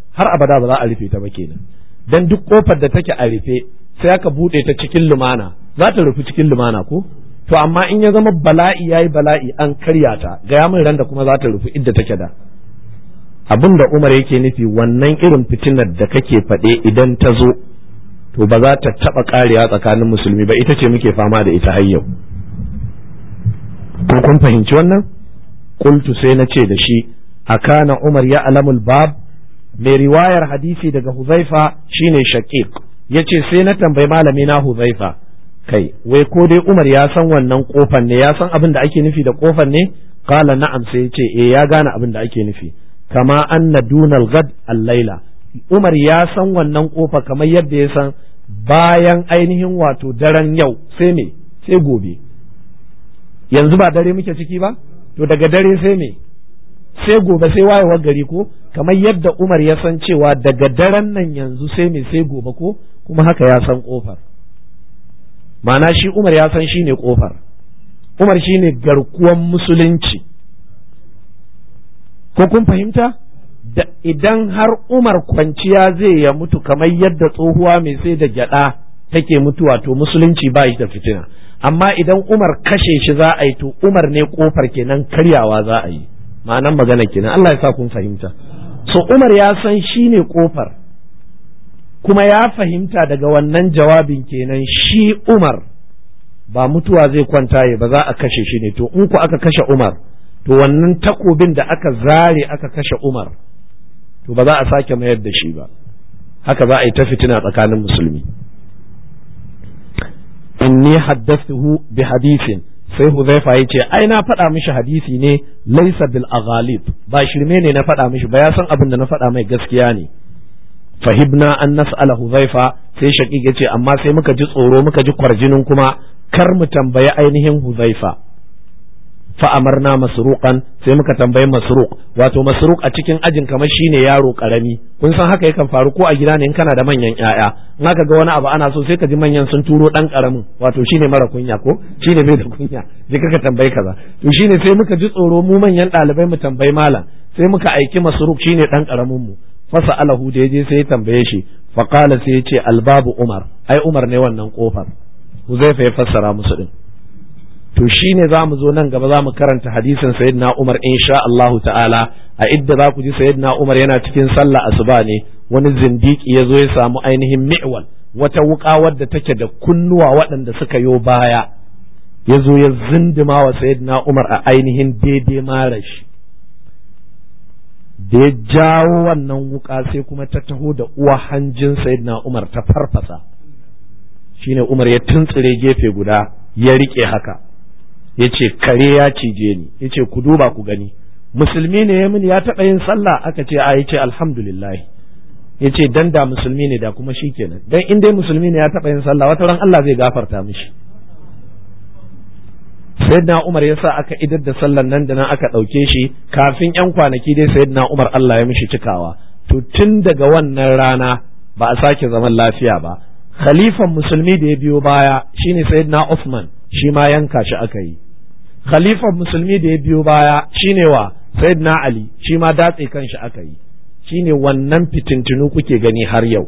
har abada ba za a rufe ta ba kenan. Dan duk kofar da take a rufe sai aka bude ta cikin lumana za ta rufe cikin lumana ko, to amma in ya zama bala'i yayi bala'i an karya ta, ga ya min randa kuma za ta rufe inda take da. Abin da Umar yake nufi wannan irin fitinar da kake faɗe idan ta zo to ba za ta taɓa ƙarewa tsakanin musulmi ba, ita ce muke fama da ita har yau. Ko kun fahimci wannan? Qultu sai na ce da shi, akana Umar ya alamul bab, mai riwayar hadisi daga Huzaifa shine Shaqiq, yace sai na tambayi malami na Huzaifa, kai wai ko dai Umar ya san wannan kofar ne, ya san abin da ake nufi da kofar ne? Qala na'am, sai yace ya gane abin da ake nufi. Kama anna dunal gad al-laila, Umar ya san wannan kofa kamar yadda ya san bayan ainihin wato daren yau sai me, sai gobe. Yanzu ba dare muke ciki ba, to daga dare sai me, sai gobe, sai wayewar gari ko, kamar yadda Umar ya san cewa daga daren nan yanzu sai me, sai gobe ko, kuma haka ya san kofar. Ma'ana shi Umar ya san shine kofar, Umar shine garkuwan musulunci. Ko kun fahimta? Da idan har Umar kwanciya zai ya mutu kamar yadda tsohuwa mai sai da gyada take mutuwa, to musulunci ba shi da fitina. Amma idan Umar kashe shi za a yi, to Umar ne kofar kenan, karyawa za a yi. Ma'anan magana kenan, Allah ya sa kun fahimta. So Umar ya san shi ne kofar, kuma ya fahimta daga wannan jawabin kenan shi Umar ba mutuwa zai kwanta ya ba, za a kashe shi ne. To in ku aka kashe Umar, to wannan takobin da aka zare aka kashe Umar, to ba za a sake mayar da shi ba. Haka za a yi ta fitina tsakanin musulmi. Inni haddathuhu bi hadithin, sai Huzaifa ya ce ai na faɗa mishi hadisi ne laysa bil aghalib, ba shirme ne na faɗa mishi ba, ya san abin da na faɗa mai gaskiya ne. Fahibna an nas'ala Huzaifa, sai Shaqiq ya ce amma sai muka ji tsoro, muka ji kwarjinin kuma kar mu tambayi ainihin Huzaifa. Fa amarna Masruqan, sai muka tambayi Masruq, wato Masruq a cikin ajin kamar shine yaro karami. Kun san haka yakan faru ko a gida ne in kana da manyan ƴaƴa, in aka ga wani abu ana so sai ka ji manyan sun turo dan karamin, wato shine mara kunya ko shine bai da kunya, je ka tambayi kaza. To shine sai muka ji tsoro mu manyan ɗalibai mu tambayi malam, sai muka aiki Masruq shine dan karamin mu. Fasa alahu da yaje sai ya tambaye shi, fa qala sai ya ce albabu Umar, ai Umar ne wannan kofar. Huzaifa ya fassara musu din. To shi ne za mu zo nan gaba za mu karanta hadisin sayyidina Umar insha Allahu ta'ala, a idda za ku ji sayyidina Umar yana cikin sallah asuba ne, wani zindiki ya zo ya samu ainihin mi'wal, wata wuka wadda take da kunnuwa waɗanda suka yo baya, ya zo ya zindima wa sayyidina Umar a ainihin daidai marashi. Da ya jawo wannan wuka sai kuma ta taho da uwa hanjin sayyidina Umar ta farfasa. Shine Umar ya tuntsire gefe guda ya rike haka. Yace kare ya cije ni, yace ku duba ku gani, musulmi ne ya mini, ya taɓa yin sallah? Aka ce a, yace alhamdulillah. Yace dan da musulmi ne da kuma shikenan, dan in dai musulmi ne ya taɓa yin sallah wata ran Allah zai gafarta mishi. Sayyidina Umar ya sa aka idar da sallan nan da nan aka ɗauke shi, kafin ƴan kwanaki dai Sayyidina Umar Allah ya mishi cikawa. To tun daga wannan rana ba a sake zaman lafiya ba. Khalifan musulmi da ya biyo baya shine Sayyidina Uthman, shi ma yanka shi aka yi. Khalifan musulmi da ya biyo baya shine wa Sayyidina Ali, shi ma datse kan shi aka yi. Shine wannan fitintunu kuke gani har yau.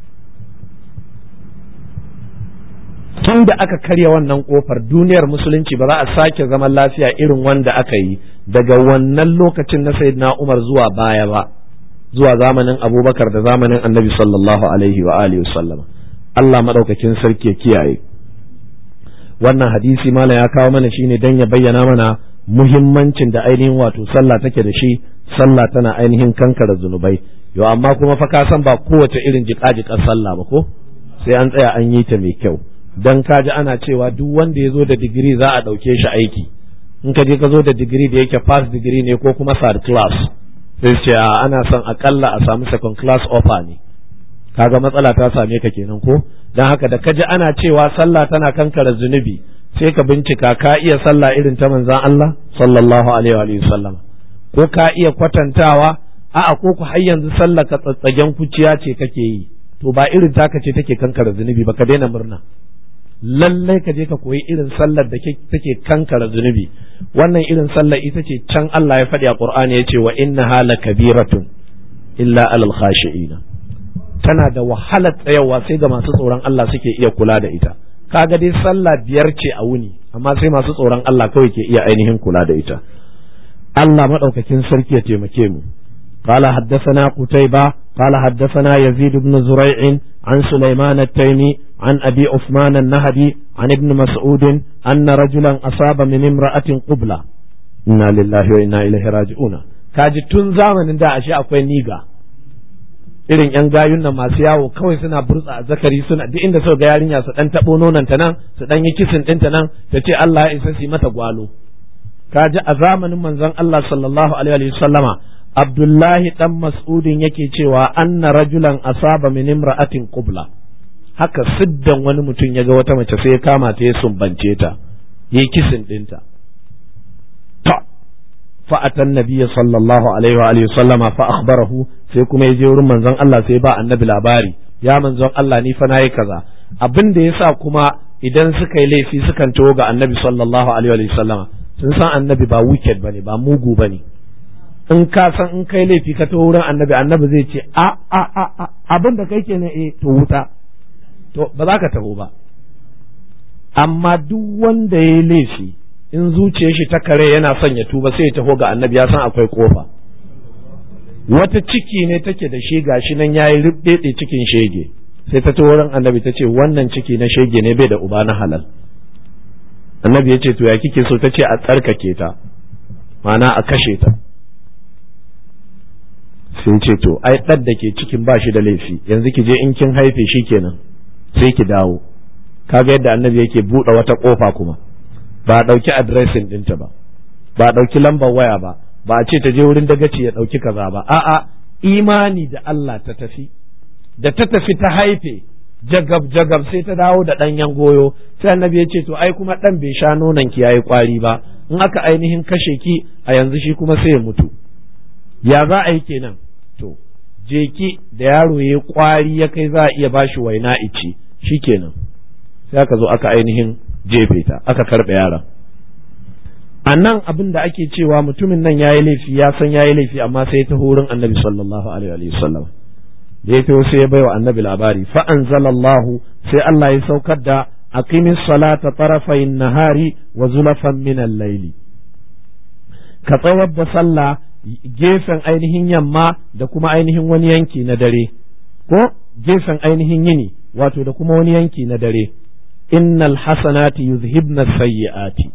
Tun da aka karya wannan kofar, duniyar musulunci ba za a sake zaman lafiya irin wanda aka yi daga wannan lokacin na Sayyidina Umar zuwa baya ba, zuwa zamanin Abubakar da zamanin Annabi sallallahu alaihi wa alihi wasallam. Allah madaukakin sarki ya kiyaye. Wannan hadisi malam ya kawo mana shine dan ya bayyana mana muhimmancin da ainihin wato sallah take da shi. Sallah tana ainihin kankara zunubai. Yo amma kuma fa ka san ba kowace irin jiƙa-jiƙar sallah ba ko, sai an tsaya an yi ta mai kyau. Dan kaji ana cewa duk wanda ya zo da digiri za a ɗauke shi aiki. In ka je ka zo da digiri da yake first degree ne ko kuma third class, sai ce ana son akalla a samu second class offer ne. Kaga matsala ta same ka kenan ko? Dan haka da kaji ana cewa sallah tana kankara zunubi, sai ka bincika ka iya sallah irin ta manzon Allah sallallahu alaihi wa sallam, ko ka iya kwatantawa, a'a ko ku har yanzu sallah ka tsatsagen kuciya ce kake yi, to ba irin taka ce take kankara zunubi ba, ka daina murna. Lallai ka je ka koyi irin sallar da take kankara zunubi. Wannan irin sallar ita ce can Allah ya faɗi a Qur'ani, ya ce wa innaha lakabiratun illa alal khashi'ina. Tana da wahalar tsayawa sai ga masu tsoron Allah suke iya kula da ita. Kaga dai sallah 5 ce a wuni, amma sai masu tsoron Allah kawai ke iya ainihin kula da ita. Allah madaukakin sarki ya taimake mu. قال حدثنا قتيبة قال حدثنا يزيد بن زريع عن سليمان التيمي عن أبي عثمان النهدي عن ابن مسعود أن رجلا أصاب من امرأة قبلة. إنا لله وإنا إليه راجعون. kaji tun zamanin da ashe akwai niga irin yan gayun nan masu yawo kawai suna burtsa a zakari suna duk inda suka ga yarinya su dan tabo nonon ta nan su dan yi kisin din ta nan ta ce Allah ya isa su mata gwalo. Kaji a zamanin manzon Allah sallallahu alaihi wa sallama Abdullahi dan Mas'udin yake cewa anna rajulan asaba min imra'atin qubla, haka siddan wani mutum ya ga wata mace sai ya kama ta ya sumbance ta yayi kisin dinta. Fa atan nabiyyi sallallahu alaihi wa alihi sallama fa akhbarahu, sai kuma ya je wurin manzon Allah sai ba annabi labari, ya manzon Allah ni fa nayi kaza. Abin da yasa kuma idan suka yi laifi sukan tawo ga annabi sallallahu alaihi wa sallama, sun san annabi ba wicked bane, ba mugu bane. In ka san in kai laifi ka tawo wurin annabi, annabi zai ce abin da kai kenan to wuta, to ba za ka taho ba. Amma duk wanda ya yi laifi in zuciyar shi ta kare yana son ya tuba sai ya taho ga annabi, ya san akwai kofa. Wata ciki ne take da shi gashi nan yayi rubdede cikin shege, sai ta taho wurin annabi ta ce wannan ciki na shege ne bai da uba na halal. Annabi ya ce to ya kike so? Ta ce a tsarkake ta, ma'ana a kashe ta. Sai ce to ai ɗan da ke cikin ba shi da laifi, yanzu ki je in kin haife shi kenan sai ki dawo. Kaga yadda annabi yake buɗe wata ƙofa kuma, ba a ɗauki adireshin ɗinta ba, ba a ɗauki lambar waya ba, ba a ce ta je wurin dagaci ya ɗauki kaza ba, a'a imani da Allah ta tafi, da ta tafi ta haife jagab jagab sai ta dawo da ɗanyen goyo. Sai annabi ya ce to ai kuma ɗan bai sha nonon ki yayi kwari ba, in aka ainihin kashe ki a yanzu shi kuma sai ya mutu. Ya za a yi kenan? To je ki da yaro ya kwari ya kai za a iya bashi waina ici, shikenan sai aka zo aka ainihin jefe ta, aka karɓe yaron. A nan abin da ake cewa mutumin nan ya yi laifi, ya san ya yi laifi, amma sai ya taho wurin annabi sallallahu alaihi wa sallam. Da ya taho sai ya baiwa annabi labari, fa anzalallahu, sai Allah ya saukar da aqimis salata tarafayn nahari wa zulafan min al-layli, ka tsawar da sallah gefen ainihin yamma da kuma ainihin wani yanki na dare, ko gefen ainihin yini wato da kuma wani yanki na dare. Innal hasanati yuzhibna sayyi'ati,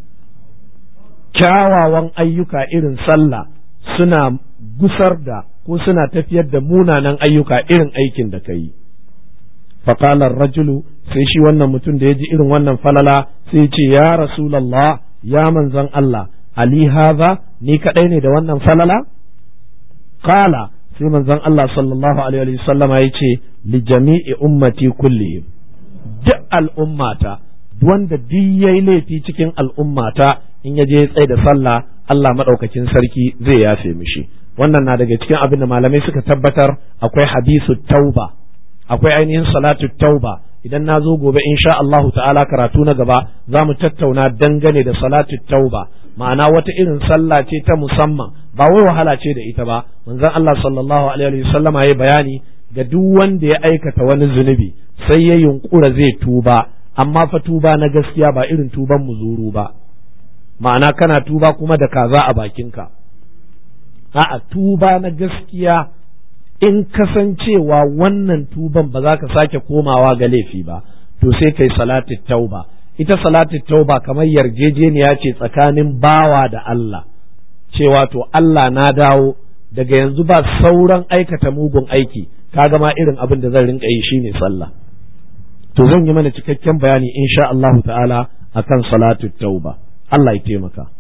kyawawan ayyuka irin sallah suna gusar da ko suna tafiyar da munanan ayyuka irin aikin da kai. Faqala ar-rajulu, sai shi wannan mutum da ya ji irin wannan falala sai ce ya rasulullah, ya manzon Allah, ali hadha, ni kadai ne da wannan falala? Qala, sai manzon Allah sallallahu alaihi wa sallama yace li jami'i ummati kullihim, duk al'ummata, wanda duk yayi laifi cikin al'ummata in ya je ya tsaya da sallah Allah madaukakin sarki zai yafe mishi. Wannan na daga cikin abin da malamai suka tabbatar. Akwai hadisu tauba, akwai ainihin salatu tauba. Idan na zo gobe insha Allahu ta'ala karatu na gaba za mu tattauna dangane da salatu tauba, ma'ana wata irin sallah ce ta musamman, ba wai wahala ce da ita ba. Manzon Allah sallallahu alaihi wa sallama ya bayani ga duk wanda ya aikata wani zunubi sai ya yunkura zai tuba, amma fa tuba na gaskiya ba irin tuban muzuru ba, ma'ana kana tuba kuma da kaza a bakinka. A'a, tuba na gaskiya in kasancewa wannan tuban ba za ka sake komawa ga laifi ba, to sai kai salatit tauba. Ita salatit tauba kamar yarjejeniya ce tsakanin bawa da Allah, cewa to Allah na dawo daga yanzu ba sauran aikata mugun aiki, ka gama irin abin da zan rinka yi shine sallah. To zan yi mana cikakken bayani insha Allah ta'ala akan salatit tauba. Allah ya taimaka.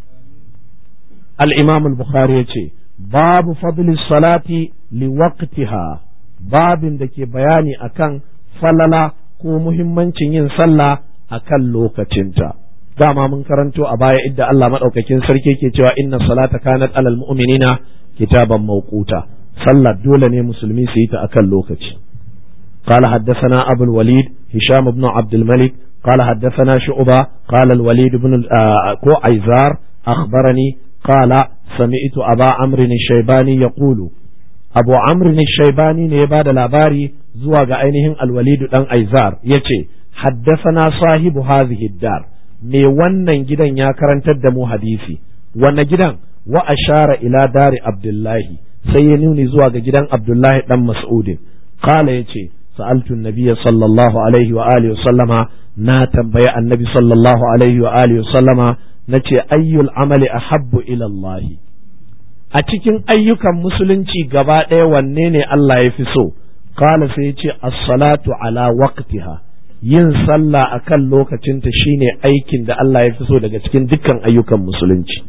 Al-Imam al-Bukhari ya ce babu fadli salati li waqtiha, babin da ke bayani akan falala ko muhimmancin yin sallah akan lokacinta. Dama mun karanto a baya idda Allah madaukakin sarki ke cewa inna salata kanat alal mu'minina kitaban mawquta, sallah dole ne musulmi su yi ta akan lokaci. قال حدثنا أبو الوليد هشام بن عبد الملك قال حدثنا شعبة قال الوليد بن عيزار أخبرني قال سمعت أبا عمرو الشيباني يقول Abu Amr Shaybani ne ya bada labari zuwa ga ainihin Al-Walid dan Aizar yace haddathana sahibu hadhihi dar, me wannan gidan ya karantar da mu hadisi. Wannan gidan wa ashara ila dari Abdullahi, sai ya nuni zuwa ga gidan Abdullahi dan Mas'ud. Qala yace sa'altu an-nabiy sallallahu alaihi wa alihi sallama, na tambaya annabi sallallahu alaihi wa alihi sallama nace ayyul amali ahabbu ila Allah, a cikin ayyukan musulunci gaba ɗaya wanne ne Allah ya fi so? Qala sai yace as-salatu ala waqtiha, yin sallah akan lokacinta shine aikin da Allah ya fi so daga cikin dukkan ayyukan musulunci.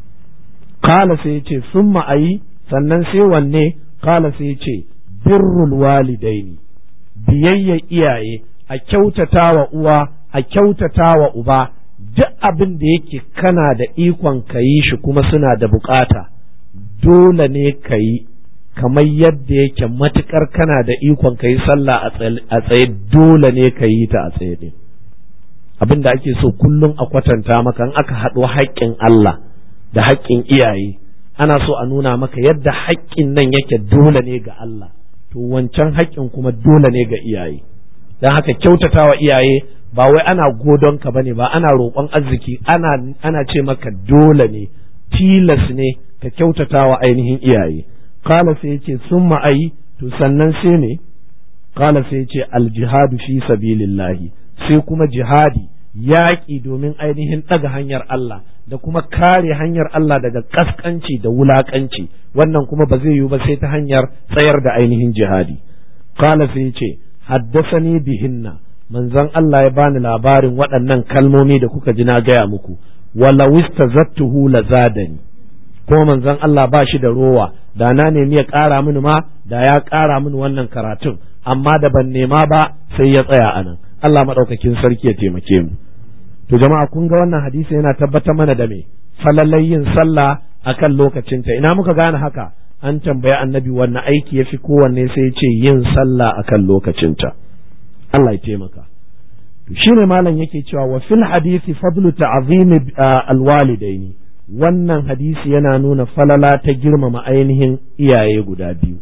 Qala sai yace summa ayi, sannan sai wanne? Qala sai yace birrul walidaini, biyayya iyaye, a kyautata wa uwa, a kyautata wa uba, duk abin da yake kana da ikon ka yi shi kuma suna da bukata, dole ne ka yi, kamar yadda yake matukar kana da ikon ka yi sallah a tsaye, dole ne ka yi ta a tsaye ne. Abin da ake so kullum a kwatanta maka, in aka haɗo haƙƙin Allah da haƙƙin iyaye, ana so a nuna maka yadda haƙƙin nan yake dole ne ga Allah, to wancan haƙƙin kuma dole ne ga iyaye. Don haka kyautatawa iyaye ba wai ana godon ka bane, ba ana roƙon arziki, ana ce maka dole ne, tilas ne ka kyautatawa ainihin iyaye. Qala sai yace summa ayi, to sannan sai ne? Qala sai yace al jihadu fi sabilillahi, sai kuma jihadi, yaƙi domin ainihin ɗaga hanyar Allah da kuma kare hanyar Allah daga ƙasƙanci da wulaƙanci, wannan kuma ba zai yiwu ba sai ta hanyar tsayar da ainihin jihadi. Qala sai yace haddasani bihinna, manzon Allah ya bani labarin waɗannan kalmomi da kuka ji na gaya muku, wala wistazattuhu lazadani, kuma manzon Allah ba shi da rowa, da na nemi ya ƙara mini ma da ya ƙara mini wannan karatun, amma da ban nema ba sai ya tsaya anan. Allah maɗaukakin sarki ya taimake mu. To jama'a, kun ga wannan hadisi yana tabbatar mana da me? Falalai yin sallah akan lokacinta. Ina muka gane haka? An tambaya annabi wannan aiki ya fi kowanne, sai ya ce yin sallah akan lokacinta. Allah ya taimaka. To shine malam yake cewa wa fil hadisi fadlu ta'zim alwalidaini, wannan hadisi yana nuna falala ta girmama ainihin iyaye guda biyu.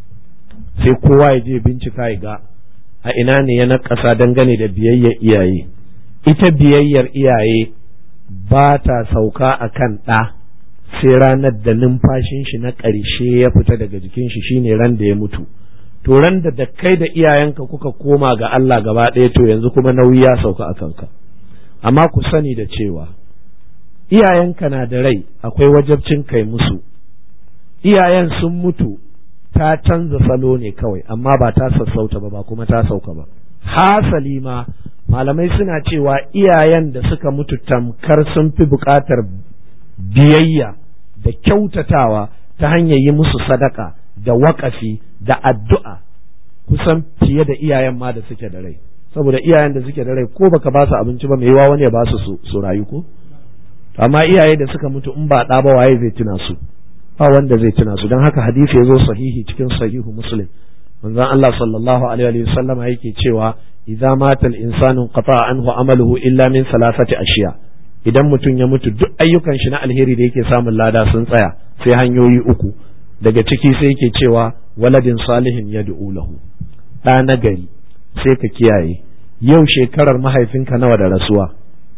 Sai kowa ya je bincika ya ga a ina ne ya naƙasa dangane da biyayyar iyaye. Ita biyayyar iyaye ba ta sauka a kan ɗa sai ranar da numfashin shi na ƙarshe ya fita daga jikin shi, shine ran da ya mutu. To ran da kai da iyayenka kuka koma ga Allah gaba ɗaya, to yanzu kuma nauyi ya sauka a kanka. Amma ku sani da cewa iyayenka na da rai, akwai wajabcin kai musu. Iyayen sun mutu, ta canza salo ne kawai, amma ba ta sassauta ba kuma ta sauka ba. Hasali ma malamai suna cewa iyayen da suka mutu tamkar sun fi buƙatar biyayya da kyautatawa ta hanyar yi musu sadaka da waƙafi da addu'a, kusan fiye da iyayen ma da suke da rai. Saboda iyayen da suke da rai ko baka ba su abinci ba, mai yiwa wani ya ba su rayu ko? Amma iyaye da suka mutu in ba ɗa ba waye zai tuna su? Ba wanda zai tuna su. Don haka hadisi ya zo sahihi cikin sahihu Muslim, manzon Allah sallallahu alaihi wa sallama yake cewa idza mata al-insanu qata'a anhu amaluhu illa min salasati ashiya, idan mutum ya mutu duk ayyukan shi na alheri da yake samun lada sun tsaya sai hanyoyi uku. Daga ciki sai yake cewa waladin salihin yad'u lahu, ɗa na gari. Sai ka kiyaye, yau shekarar mahaifinka nawa da rasuwa?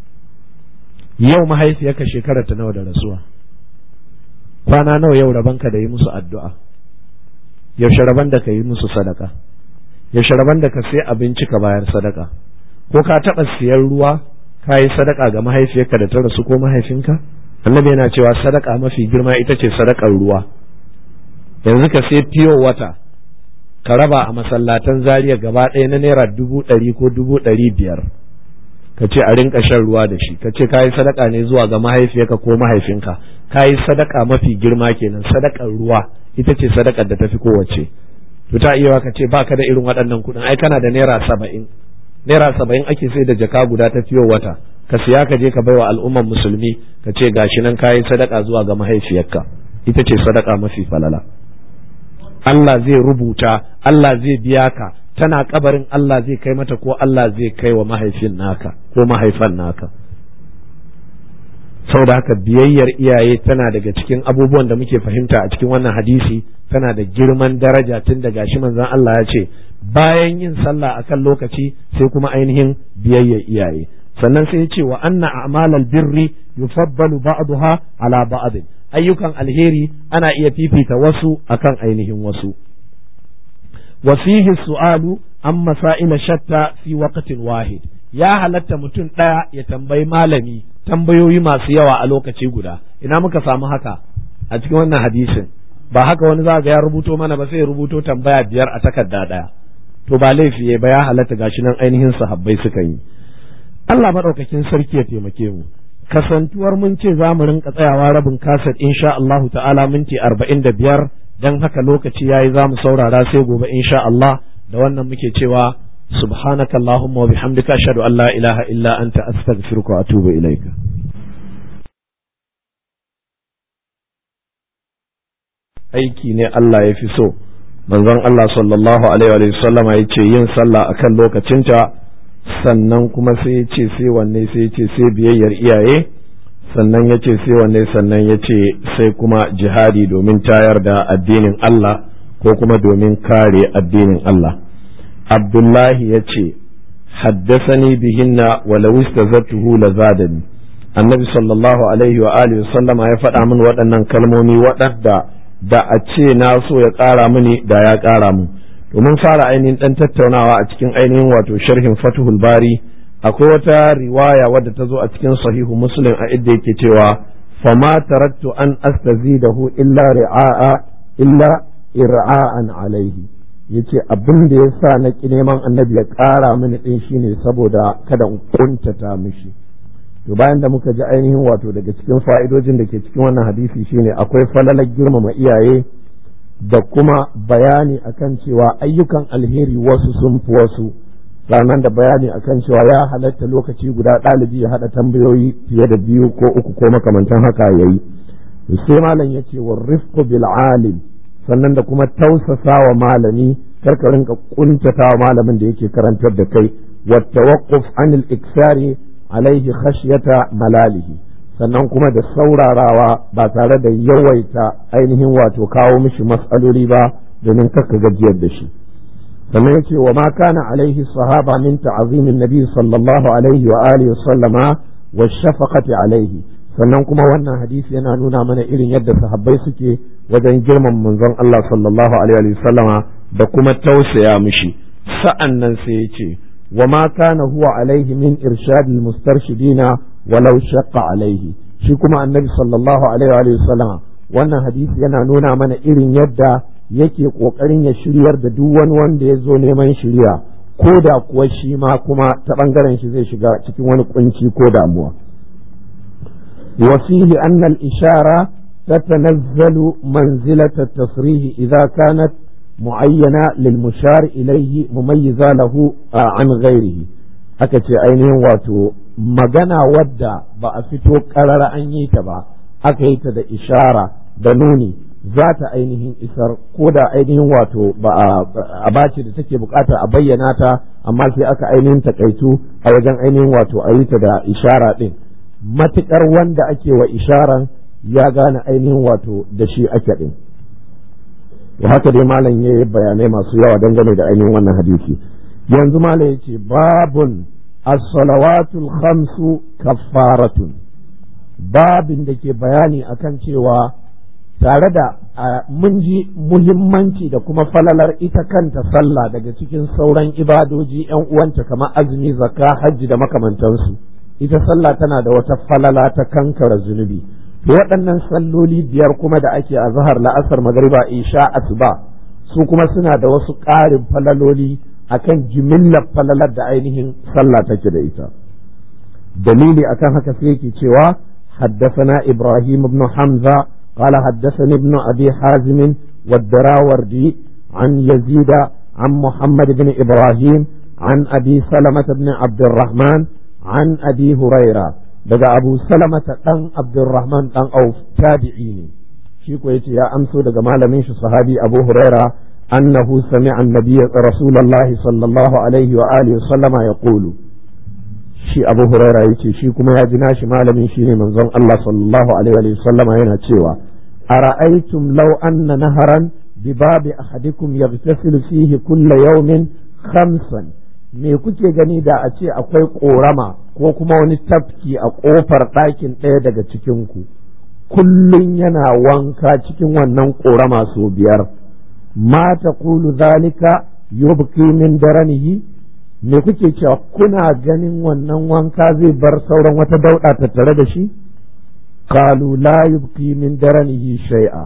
Yau mahaifiyarka shekarar ta nawa da rasuwa? Kwana nawa yau rabanka da yi musu addu'a? Yaushe raban da ka yi musu sadaka? Yaushe raban da ka sai abinci ka bayar sadaka? Ko ka taɓa siyan ruwa ka yi sadaka ga mahaifiyarka da ta rasu ko mahaifinka? Annabi yana cewa sadaka mafi girma ita ce sadakar ruwa. Yanzu ka sai fiyo wata ka raba a masallatan Zaria gaba ɗaya na naira 100 ko 500, ka ce a rinka shan ruwa da shi, ka ce ka yi sadaka ne zuwa ga mahaifiyarka ko mahaifinka, ka yi sadaka mafi girma kenan. Sadakar ruwa ita ce sadakar da tafi kowace. To ta iya ka ce baka da irin waɗannan kuɗin, ai kana da naira 70. Naira 70 ake sai da jaka guda ta fiyo wata, ka siya ka je ka baiwa al'umman musulmi, ka ce gashi nan ka yi sadaka zuwa ga mahaifiyarka. Ita ce sadaka mafi falala. Allah zai rubuta, Allah zai biya ka, tana kabarin Allah zai kai mata ko Allah zai kai wa mahaifin naka ko mahaifan naka. Saboda haka biyayyar iyaye tana daga cikin abubuwan da muke fahimta a cikin wannan hadisi tana da girman daraja tun da gashi manzon Allah ya ce bayan yin sallah akan lokaci sai kuma ainihin biyayya iyaye, sannan sai ya ce wa anna a'malal birri yufaddalu ba'daha ala ba'd, ayyukan alheri ana iya fifita wasu akan ainihin wasu. wa fihi su'alu an masaila shatta fi waqtin wahid, ya halatta mutum ɗaya ya tambayi malami tambayoyi masu yawa a lokaci guda. Ina muka samu haka a cikin wannan hadisin? Ba haka wani za ga ya rubuto mana ba, sai ya rubuto tambaya 5 a takarda ɗaya. To ba laifi ba, ya halatta, gashi nan ainihin sahabbai suka yi. Allah madaukakin sarki ya taimake mu. Kasantuwar mun ce za mu rinka tsayawa rabin kaset insha Allahu ta'ala minti 45, dan haka lokaci yayi za mu saurara sai gobe insha Allah. Da wannan muke cewa subhanaka allahumma wa bihamdika ashhadu an la ilaha illa anta astaghfiruka wa atubu ilaika. Aiki ne Allah ya fi so. Manzon Allah sallallahu alaihi wa sallam ya ce yin sallah akan lokacinta, sannan kuma sai ya ce sai wanne, sai ya ce sai biyayyar iyaye, sannan ya ce sai wanne, sannan ya ce sai kuma jihadi domin tayar da addinin Allah ko kuma domin kare addinin Allah. Abdullahi ya ce haddasani bihinna walau istazartuhu lazadani. Annabi sallallahu alaihi wa alihi wa sallama ya faɗa min waɗannan kalmomi waɗanda da a ce na so ya ƙara mini da ya ƙara mu. Domin fara ainihin ɗan tattaunawa a cikin ainihin wato sharhin Fathul Bari, akwai wata riwaya wadda ta zo a cikin sahihu Muslim a idda yake cewa fama taraktu an astazidahu illa ir'a'an alaihi. Yace abin da yasa na ki neman annabi ya ƙara mini din shine saboda kada in kuntata mishi. To bayan da muka ji ainihin wato daga cikin fa'idojin da ke cikin wannan hadisi shine akwai falalar girmama iyaye da kuma bayani akan cewa ayyukan alheri wasu sun fi wasu, sannan da bayani akan cewa ya halatta lokaci guda ɗalibi ya haɗa tambayoyi fiye da 2 ko 3 ko makamantan haka yayi. Sai malam yace wa rifqu bil alim, sannan da kuma tausasa wa malami, karka rinka kuntata wa malamin da yake karantar da kai, wa tawaqquf anil iksari alaihi khashyata malalihi, sannan kuma da saurarawa ba tare da yawaita ainihin wato kawo mishi mas'aloli ba domin kakka gajiyar da shi. sannan yace wa ma kana alaihi sahaba min ta'zimin nabi sallallahu alaihi wa alihi wa sallama wa shafaqati alaihi, sannan kuma wannan hadisi yana nuna mana irin yadda sahabbai suke wajen girman manzon Allah sallallahu alaihi wa sallama da kuma tausaya mishi. sa'annan sai yace wa ma kana huwa alaihi min irshadil mustarshidina walau shaqqa alaihi, shi kuma annabi sallallahu alaihi wa sallama wannan hadisi yana nuna mana irin yadda yake kokarin ya shiryar da duk wani wanda ya zo neman shiriya, ko da kuwa shi ma kuma ta bangaren shi zai shiga cikin wani kunci ko damuwa. wa fihi anna al-ishara tatanazzalu manzilata at-tasrih idha kanat mu'ayyana lil mushar ilayhi mumayyiza lahu an ghairihi. aka ce ainihin wato magana wadda ba a fito karara an yi ta ba, aka yi ta da ishara da nuni, za ta ainihin isar, ko da ainihin wato ba a bace da take bukata a bayyana ta, amma sai aka ainihin takaitu a wajen ainihin wato a yi ta da ishara din, matukar wanda ake wa isharan ya gane ainihin wato da shi ake din. to haka dai malam ya yi bayanai masu yawa dangane da ainihin wannan hadisi. yanzu malam ya ce babun as-salawatul khamsu kaffaratun, babin da ke bayani akan cewa tare da mun ji muhimmanci da kuma falalar ita kanta sallah daga cikin sauran ibadoji yan uwanta kamar azumi, zakka, hajji da makamantansu, ita sallah tana da wata falala ta kankara zunubi. to waɗannan salloli 5 kuma da ake a zahar, la'asar, magariba, isha, asuba, su kuma suna da wasu ƙarin falaloli akan jimillar falalar da ainihin sallah take da ita. dalili akan haka sai yake cewa حدثنا إبراهيم بن حمزة قال حدثني ابن أبي حازم والدراوردي عن يزيد عن محمد بن إبراهيم عن أبي سلمة بن عبد الرحمن عن أبي هريرة. daga Abu Salamata dan Abdurrahman dan Auf, tabi'ini, shi ko yace ya amso daga malamin shi sahabi Abu Huraira annahu sami'a an-nabiy Rasulullah sallallahu alaihi wa alihi sallama yaqulu, shi Abu Huraira yace shi kuma ya ji nashi malamin shi ne manzon Allah sallallahu alaihi wa sallama yana cewa ara'aytum law anna naharan bibabi ahadikum yaghtasilu fihi kulla yawmin khamsan, me kuke gani da a ce akwai ƙorama ko kuma wani tafki a ƙofar ɗakin ɗaya daga cikinku, kullum yana wanka cikin wannan ƙorama sau 5, ma taqulu zalika yubqi min daranihi, me kuke cewa kuna ganin wannan wanka zai bar sauran wata dauɗa tattare da shi? qalu la yubqi min daranihi shay'a,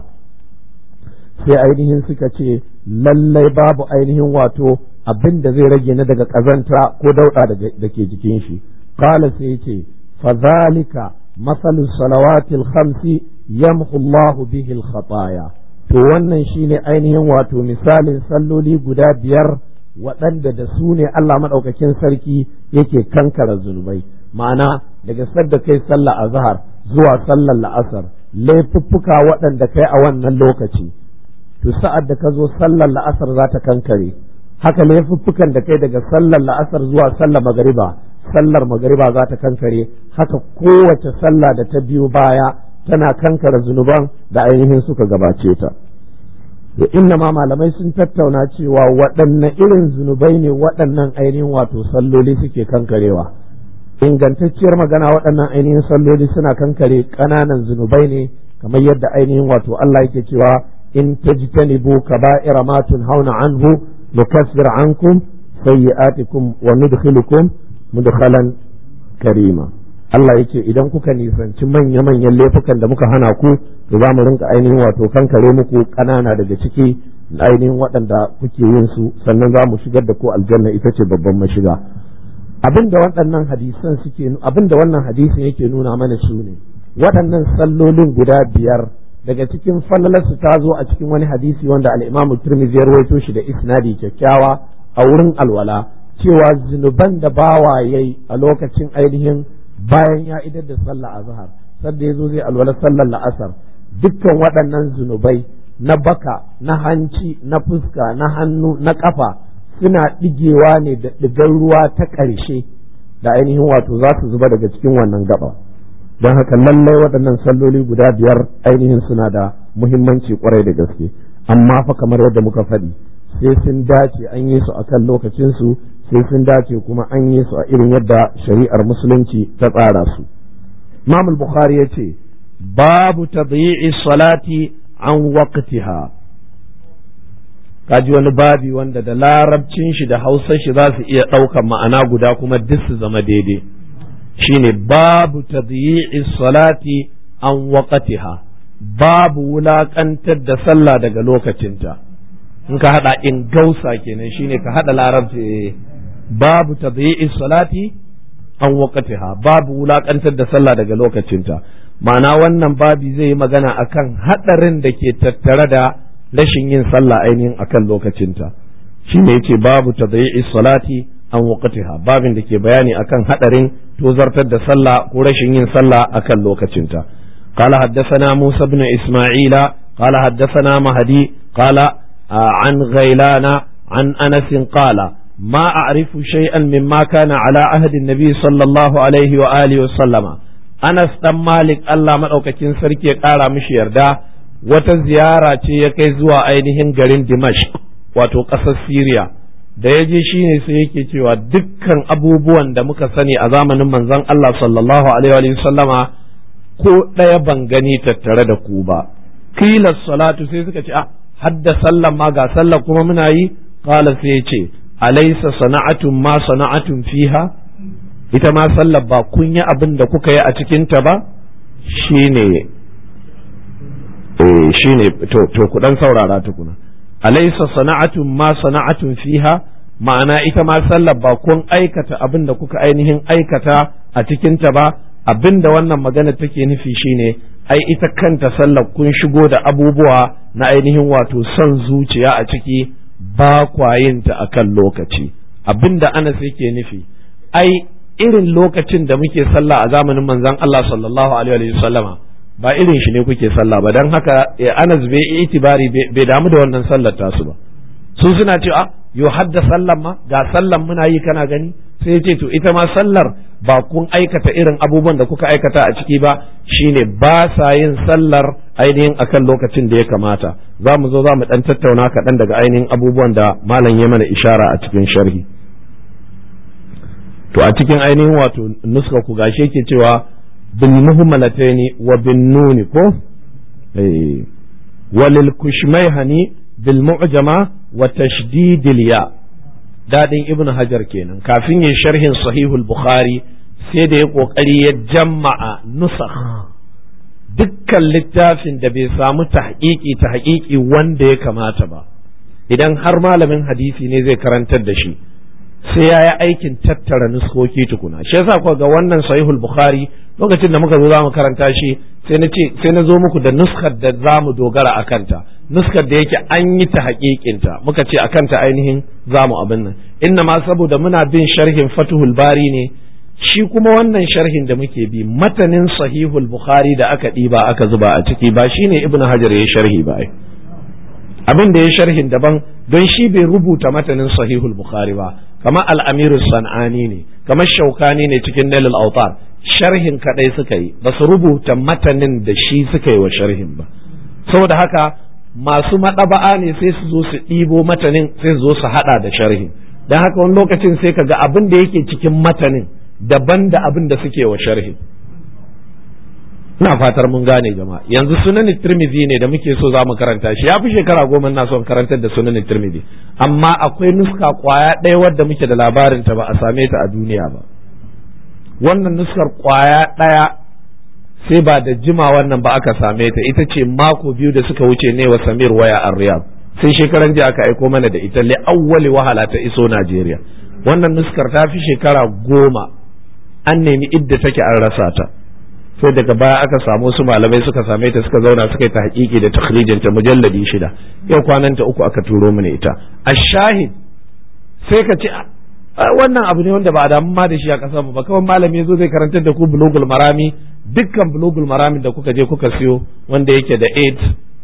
sai ainihin suka ce lallai babu ainihin wato abin da zai rage na daga ƙazanta ko dauɗa da ke jikin shi. Qala sai ce fa zalika masalu salawatil khamsi yamhu Allahu bihi al khataya, to wannan shine ainihin wato misalin salloli guda 5 waɗanda da su ne Allah madaukakin sarki yake kankara zunubai. Ma'ana daga sadda kai sallah azhar zuwa sallar la'asar, laifuffuka waɗanda kai a wannan lokaci, to sa'ad da ka zo sallar la'asar za ta kankare. Haka laifuffukan da kai daga sallar la'asar zuwa sallar magariba za ta kankare. Haka kowace sallah da ta biyo baya tana kankare zunuban da ainihin suka gabace ta. Da inna ma malamai sun tattauna cewa waɗanne irin zunubai ne waɗannan ainihin wato salloli suke kankarewa. Ingantacciyar magana, waɗannan ainihin salloli suna kankare ƙananan zunubai ne, kamar yadda ainihin wato Allah yake cewa in tajtanibu kaba'ira ma tunhauna anhu nukaffir ankum sayyi'atikum wa nudkhilukum mudkhalan karima. Allah yake idan kuka nisanci manya-manyan laifukan da muka hana ku, to za mu rinka ainihin wato kankare muku ƙanana daga ciki ainihin waɗanda kuke yin su, sannan za mu shigar da ku aljanna, ita ce babban mashiga. Abinda wannan hadisin yake nuna mana su ne waɗannan sallolin guda 5 daga cikin fallalarsu ta zo a cikin wani hadisi wanda al-Imam Tirmidhi ya rawaito shi da isnadi kyakkyawa a wurin alwala, cewa zunuban da bawa yayi a lokacin ainihin bayan ya idar da sallah azhar, sadda yazo zai alwala sallar la'asar, dukkan waɗannan zunubai na baka, na hanci, na fuska, na hannu, na kafa suna ɗigewa ne da ɗigar ruwa ta ƙarshe da ainihin wato za su zuba daga cikin wannan gaba. Don haka lallai waɗannan salloli guda 5 ainihin suna da muhimmanci kwarai da gaske, amma fa kamar yadda muka faɗi, sai sun dace an yi su akan lokacinsu, sai sun dace kuma an yi su a irin yadda shari'ar musulunci ta tsara su. Imam al-Bukhari ya ce babu tadyi'i salati an waqtiha, kaji wani babi wanda da larabcin shi da hausar shi za su iya ɗaukan ma'ana guda kuma duk su zama daidai. Shine babu tadyi'i salati an waqtiha, babu wulakantar da sallah daga lokacinta. In ka hada in gausa kenan shine ka hada larabci, babu tadyi'i salati an waqtiha, babu wulakantar da sallah daga lokacinta. Ma'ana wannan babi zai yi magana akan hadarin da ke tattare da rashin yin sallah ainihin akan lokacinta. Shine yace babu tadyi'i salati an waqtiha, babin da ke bayani akan hadarin tozartar da sallah ko rashin yin sallah akan lokacinta. قال حدثنا موسى بن إسماعيل قال حدثنا مهدي قال عن غيلان عن أنس قال ما أعرف شيئا مما كان على عهد النبي صلى الله عليه وآله وسلم. أنس دم مالك الله مدوكاكين سركي قال مش يردا وتزيارة يكيزوا أينهن غرين دمشق wato ƙasar Siriya da ya je shine sai yake cewa dukkan abubuwan da muka sani a zamanin manzon Allah sallallahu alaihi wa sallama ko ɗaya ban gani tattare da ku ba. Kila salatu sai suka ce hadda sallan ma ga sallar kuma muna yi, qala sai ya ce alaysa sana'atun ma sana'atun fiha, ita ma sallar ba kun yi abin da kuka yi a cikin ta ba. Shine to ku dan saurara tukuna. Alaysa sana'atun ma sana'atun fiha, ma'ana ita ma sallar ba kun aikata abin da kuka ainihin aikata a cikin ta ba. Abin da wannan magana take nufi shine ai ita kanta sallar kun shigo da abubuwa na ainihin wato son zuciya a ciki, ba kwayinta akan lokaci. Abin da Anas yake nufi ai irin lokacin da muke sallah a zamanin manzon Allah sallallahu alaihi wasallama ba irin shi ne kuke sallah ba, dan haka Anas bai itibari bai damu da wannan sallar tasu ba. Su suna cewa yo hadda sallan ma ga sallan muna yi kana gani, sai ya ce to ita ma sallar ba kun aikata irin abubuwan da kuka aikata a ciki ba shine ba sa yin sallar ainihin akan lokacin da ya kamata. Za mu zo za mu dan tattauna kaɗan daga ainihin abubuwan da malam ya mana ishara a cikin sharhi. To a cikin ainihin wato nuska ku gashi yake cewa bil muhmalataini wa bin nuni ko walil kushmayhani bil mu'jama wa tashdidil ya. Dadin ibnu hajar kenan kafin yin sharhin sahihul bukhari sai da ya kokari ya jama'a nusakh dukkan littafin da bai samu tahqiqi wanda ya kamata ba. Idan har malamin hadisi ne zai karantar da shi sai ya yi aikin tattara nuskoki tukuna. Shi yasa kuwa ga wannan sahihul bukhari lokacin da muka zo za mu karanta shi sai na zo muku da nuskar da za mu dogara a kanta, nuskar da yake an yi ta haƙiƙinta muka ce a kanta ainihin za mu abin nan. Inna ma saboda muna bin sharhin fatuhul bari ne, shi kuma wannan sharhin da muke bi matanin sahihul bukhari da aka ɗiba aka zuba a ciki ba shine ibnu hajar ya sharhi ba ai. Abin da ya sharhin daban, don shi bai rubuta matanin sahihul bukhari ba, kamar al-amirus san'ani ne, kamar shaukani ne cikin dalil autar, sharhin kadai suka yi, ba su rubuta matanin da shi suka yi wa sharhin ba. Saboda haka masu maɗaba'a ne sai su zo su ɗibo matanin sai su zo su haɗa da sharhin. Don haka wani lokacin sai ka ga abin da yake cikin matanin daban da abin da suke wa sharhin. Ina fatar mun gane jama'a. Yanzu sunan Tirmidhi ne da muke so za mu karanta shi, ya fi shekara 10 na son karantar da sunan Tirmidhi, amma akwai nuska kwaya ɗaya wadda muke da labarin ta ba a same ta a duniya ba. Wannan nuskar kwaya ɗaya sai ba da jima wannan ba aka same ta, ita ce mako 2 da suka wuce ne wa Samir waya a Riyadh, sai shekaran jiya aka aiko mana da ita li awwali wahala ta iso Najeriya. Wannan nuskar ta fi shekara 10 an nemi idda take an rasa ta, sai daga baya aka samu su malamai suka same ta suka zauna suka yi ta haƙiƙi da takhrijin ta mujalladi 6, yau kwanan ta 3 aka turo mana ita. Ash-shahid sai ka ce wannan abu ne wanda ba a damu ma da shi a ƙasar mu ba, kawai malami yazo zai karantar da ku bulugul marami, dukkan bulugul maramin da kuka je kuka siyo wanda yake da AIDS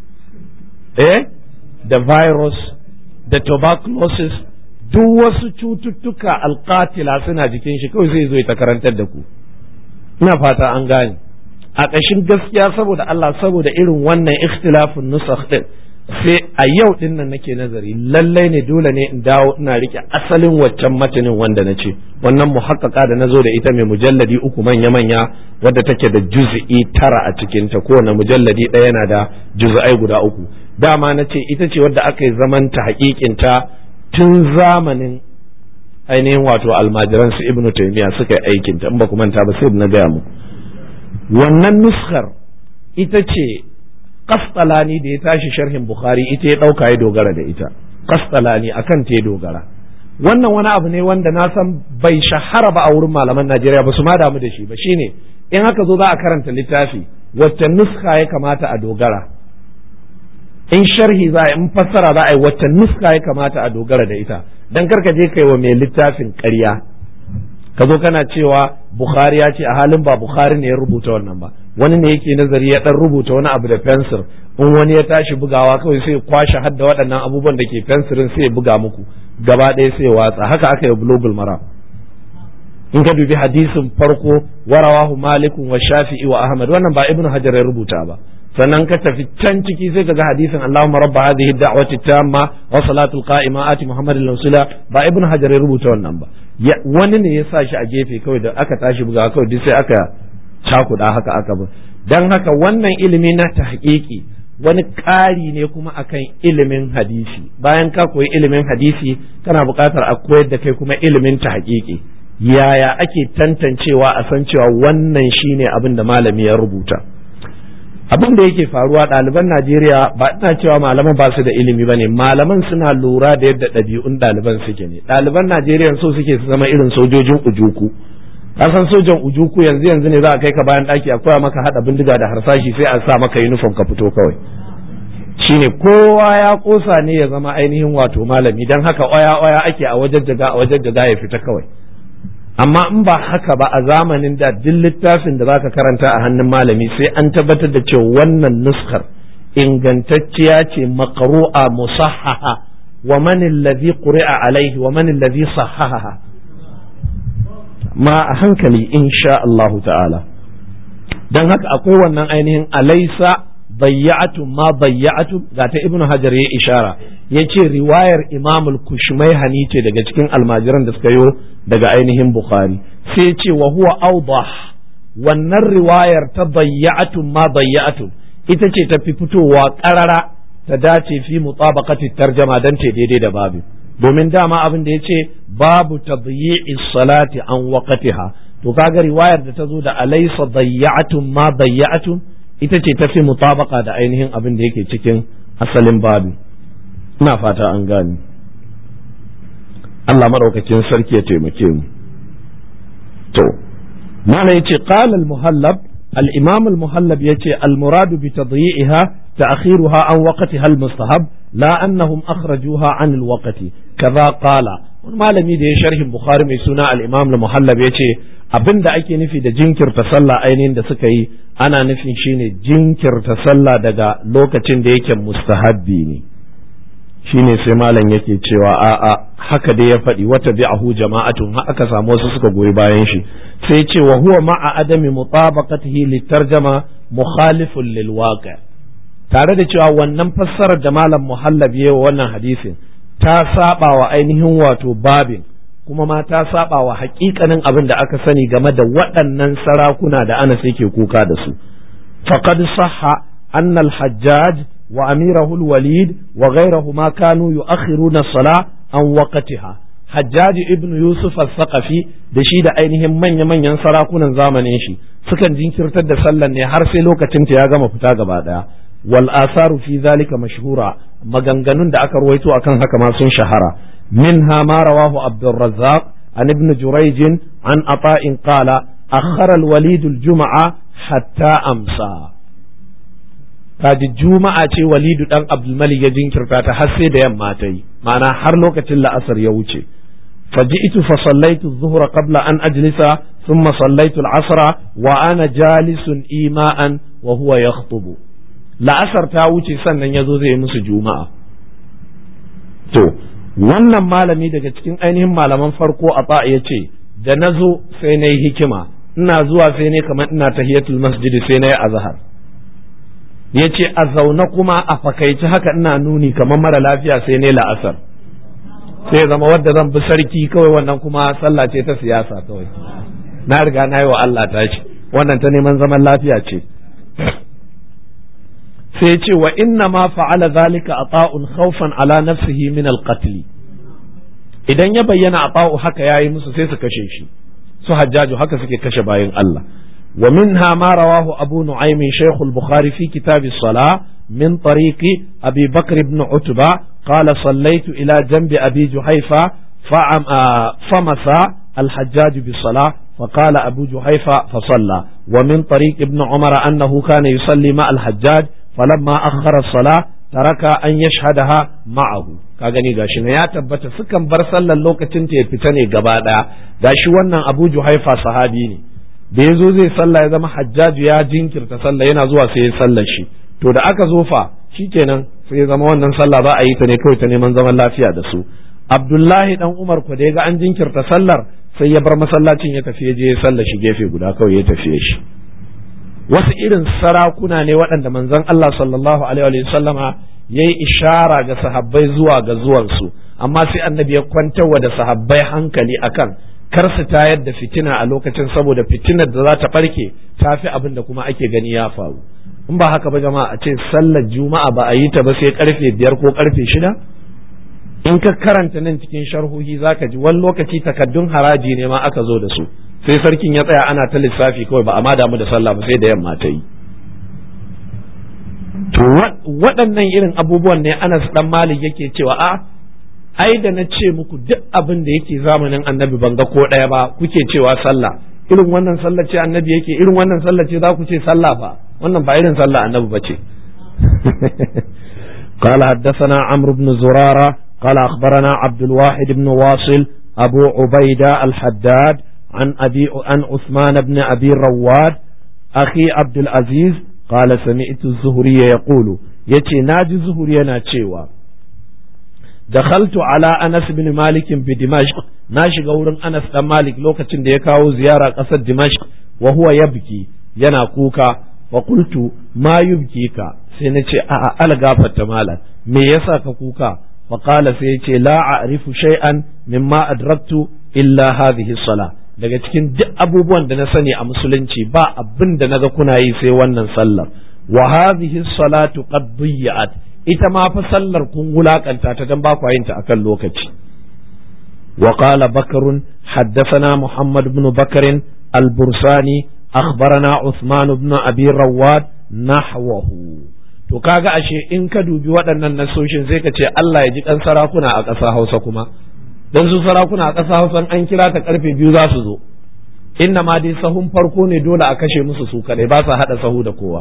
da virus da tuberculosis duk wasu cututtuka alqatila suna jikin shi, kawai zai zo ya ta karantar da ku. Ina fata an gane. A ƙashin gaskiya saboda Allah, saboda irin wannan ikhtilafin nusakh din, sai a yau din nan nake nazari lallai ne dole ne in dawo ina rike asalin waccan matanin wanda na ce wannan muhaqqaqa da nazo da ita mai mujalladi 3 manya wadda take da juz'i 9 a cikin ta, kowane mujalladi ɗaya yana da juz'ai guda 3. Dama na ce ita ce wadda aka yi zaman ta haƙiƙin ta tun zamanin ainihin wato almajiran su ibnu taymiya suka yi aikin ta, in ba ku manta ba sai na gaya muku. Wannan nuskar ita ce Kastalani da ya tashi sharhin Bukhari ita ya ɗauka ya dogara da ita. Kastalani akan ta ya dogara. Wannan wani abu ne wanda na san bai shahara ba a wurin malaman Najeriya, ba su ma damu da shi ba. Shine in haka zo za a karanta littafi wacce nuska ya kamata a dogara, in sharhi za a in fassara za a yi wacce nuska ya kamata a dogara da ita, dan karka je kai wa mai littafin ƙarya ka zo kana cewa Bukhari ya ce a halin ba Bukhari ne ya rubuta wannan ba, wani ne yake nazari ya dan rubuta wani abu da fensir, in wani ya tashi bugawa kawai sai kwashe hadda waɗannan abubuwan da ke fensirin sai ya buga muku gaba ɗaya sai ya watsa. Haka aka yi bulugul maram. In ka dubi hadisin farko warawahu malikun wa shafi'i wa ahmad, wannan ba ibnu hajar ya rubuta ba. sannan ka tafi can ciki sai ka ga hadisin Allahumma rabba hadhihi ad-da'wati tamma wa salatul qa'ima ati muhammadin rasula, ba ibnu hajar ya rubuta wannan ba, wani ne ya sa shi a gefe kawai da aka tashi buga kawai duk sai aka cakuda haka aka ba. Dan haka wannan ilimi na tahqiqi wani ƙari ne kuma akan ilimin hadisi. Bayan ka koyi ilimin hadisi kana buƙatar a koyar da kai kuma ilimin tahqiqi, yaya ake tantancewa a san cewa wannan shine abin da malami ya rubuta. Abin da yake faruwa ɗaliban Najeriya, ba ina cewa malaman ba su da ilimi ba ne, malaman suna lura da yadda ɗabi'un ɗaliban suke ne. Ɗaliban Najeriya so suke su zama irin sojojin ujuku. Ka san sojan ujuku yanzu ne za a kai ka bayan ɗaki a koya maka haɗa bindiga da harsashi sai a sa maka uniform ka fito kawai. Shine kowa ya kosa ne ya zama ainihin wato malami, don haka oya ake a wajajjaga ya fita kawai. Amma in ba haka ba, a zamanin da duk littafin da zaka karanta a hannun malami sai an tabbatar da cewa wannan nuskar ingantacciya ce, maqru'a musahhaha, wa man alladhi quri'a alaihi wa man alladhi sahahaha. ma a hankali insha Allahu ta'ala. Dan haka akwai wannan ainihin alaysa bayya'atu ma bayya'atu ga ta ibnu hajar ya ishara yace riwayar imam al-kushmayhani ce daga cikin almajiran da suka yo daga ainihin bukhari sai yace wa huwa awdah wannan riwayar ta bayya'atu ma bayya'atu ita ce ta fi fitowa karara ta dace fi mutabaqati tarjama dan ta daidai da babu domin dama abin da yace babu tadyi'i salati an waqtiha to kaga riwayar da ta zo da alaysa bayya'atu ma bayya'atu ita ce ta fi mutabaka da ainihin abin da yake cikin asalin babu ina fata an gani Allah madaukakin sarki ya taimake mu to mana yace qala al-muhallab al-imam al-muhallab yace al-murad bi tadyi'iha ta'khiruha an waqtiha al-mustahab la annahum akhrajuha an al-waqti kaza qala wani malami da ya sharhin bukhari mai suna al-imam al-muhallab yace abinda ake nufi da jinkirta sallah ainihin da suka yi ana nufin shine jinkirta sallah daga lokacin da yake mustahabbi ne shine sai malam yake cewa a'a haka dai ya faɗi wata bi'ahu jama'atun har aka samu wasu suka goyi bayan shi sai ce wa huwa ma'a adami mutabaqatihi litarjama mukhalifun lil waqi' tare da cewa wannan fassarar da malam muhallab yayi wa wannan hadisin ta saba wa ainihin wato babin kuma ma ta saba wa hakikanin abin da aka sani game da waɗannan sarakuna da Anas yake kuka da su faqad sahha anna al-hajjaj wa amirahu al-walid wa ghayrahuma kanu yu'akhiruna as-salah an waqtiha hajjaj ibn yusuf al-thaqafi da shi da ainihin manya-manyan sarakunan zamanin shi sukan jinkirtar da sallan ne har sai lokacin ta ya gama fita gaba daya wal asaru fi zalika mashhura maganganun da aka ruwaito akan haka ma sun shahara منها ما رواه عبد الرزاق عن ابن جريج عن عطاء قال أخر الوليد الجمعة حتى أمسى kaji juma'a ce walidu dan abdulmalik ya jinkirta ta har sai da yamma ta yi ma'ana har lokacin la'asar ya wuce faji'tu fa sallaitu adh-dhuhra qabla an ajlisa thumma sallaitu al-'asra wa ana jalisun ima'an wa huwa yakhutubu la'asar ta wuce sannan yazo zai musu juma'a to wannan malami daga cikin ainihin malaman farko a ta ya ce da na zo sai na yi hikima ina zuwa sai ne kamar ina tahiyatul masjidi sai na yi azhar ya ce a zaune kuma a fakaici haka ina nuni kamar mara lafiya sai ne la'asar sai zama wadda zan bi sarki kawai wannan kuma sallah ce ta siyasa kawai na riga na yi wa Allah ta ce wannan ta neman zaman lafiya ce sai ce wa inna ma fa'ala zalika ata'un khawfan ala nafsihi min al-qatl idan ya bayyana ata'u haka yayi musu sai su kashe shi su hajjaju haka suke kashe bayin Allah wa minha ma rawahu abu nu'aym shaykh al-bukhari fi kitab as-salah min tariqi abi bakr ibn utba qala sallaytu ila janbi abi juhayfa famasa al-hajjaj bis-salah فقال أبو جحيفة فصلى ومن طريق ابن عمر أنه كان يصلي مع الحجاج فلما أخر الصلاة ترك أن يشهدها معه kagani gashi ne ya tabbata sukan bar sallar lokacin ta ya fita ne gaba daya gashi wannan Abu Juhaifa sahabi ne da yazo zai sallah ya zama Hajjaju ya jinkirta sallah yana zuwa sai ya sallar shi to da aka zo fa shikenan sai ya zama wannan sallah ba a yi ta ne kawai ta neman zaman lafiya da su Abdullahi dan Umar ko da ya ga an jinkirta sallar sai ya bar masallacin ya tafi ya je ya sallar shi gefe guda kawai ya tafi shi wasu irin sarakuna ne waɗanda manzon Allah sallallahu alaihi wa sallama yayi ishara ga sahabbai zuwa ga zuwansu amma sai annabi ya kwantarwa da sahabbai hankali akan kar su tayar da fitina a lokacin saboda fitinar da za ta barke tafi abin da kuma ake gani ya faru in ba haka ba jama'a a ce sallar juma'a ba a yi ta ba sai karfe 5 ko karfe 6 in ka karanta nan cikin sharhohi zaka ji wani lokaci takaddun haraji ne ma aka zo da su sai sarkin ya tsaya ana ta lissafi kawai ba a ma damu da sallah ba sai da yamma ta yi to waɗannan irin abubuwan ne Anas dan Malik yake cewa ai da na ce muku duk abin da yake zamanin annabi ban ga ko ɗaya ba kuke cewa sallah irin wannan sallah ce annabi yake irin wannan sallah ce za ku ce sallah ba wannan ba irin sallah annabi ba ce قال حدثنا عمرو بن زرارة قال أخبرنا عبد الواحد بن واصل أبو عبيدة الحداد عن عثمان بن أبي رواد أخي عبد العزيز قال سمعت الزهري يقول يتي ناجي الزهري ناتشيوا dakhaltu ala Anas bin Malik bi Dimashq na shiga wurin Anas dan Malik lokacin da ya kawo ziyara ƙasar Dimashq wa huwa yabki yana kuka wa qultu ma yubkika sai na ce a'a algafatta malam me yasa ka kuka fa qala sai ya ce la a'rifu shay'an mimma adraktu illa hadhihi salah daga cikin duk abubuwan da na sani a musulunci ba abin da naga kuna yi sai wannan sallar wa hadhihi salatu qad dhiyyat ita ma fa sallar kun wulakanta ta dan ba ku yin ta akan lokaci wa qala bakrun haddathana muhammad ibn bakr al-bursani akhbarana uthman ibn abi rawad nahwahu to kaga ashe in ka dubi waɗannan nasoshin sai ka ce Allah ya ji kan sarakuna a ƙasa Hausa kuma dan su sarakuna a ƙasa Hausa an kira ta karfe 2 za su zo inna ma dai sahun farko ne dole a kashe musu su kadai ba sa hada sahu da kowa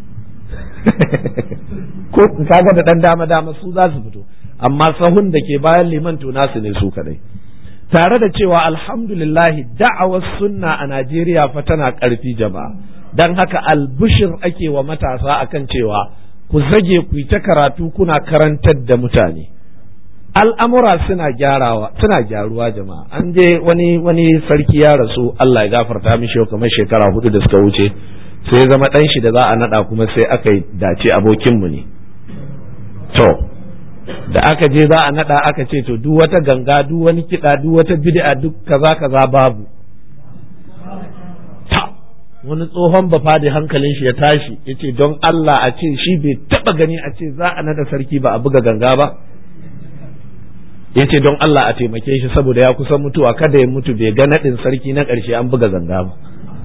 ko kaga da dan dama su za su fito amma sahun da ke bayan liman to nasu ne su kadai tare da cewa alhamdulillah da'awar sunna a Najeriya fa tana karfi jama'a dan haka albushir ake wa matasa akan cewa ku zage ku yi ta karatu kuna karantar da mutane al'amura suna gyaruwa jama'a an je wani sarki ya rasu Allah ya gafarta mishi kamar shekara 4 da suka wuce sai zama dan shi da za a nada kuma sai aka yi dace abokinmu ne to da aka je za a nada aka ce to duk wata ganga duk wani kiɗa duk wata bid'a duk kaza babu wani tsohon bafadi hankalin shi ya tashi yace don Allah a ce shi bai taba gani a ce za a nada sarki ba a buga ganga ba yace don Allah a taimake shi saboda ya kusan mutuwa kada ya mutu bai ga nadin sarki na ƙarshe an buga ganga ba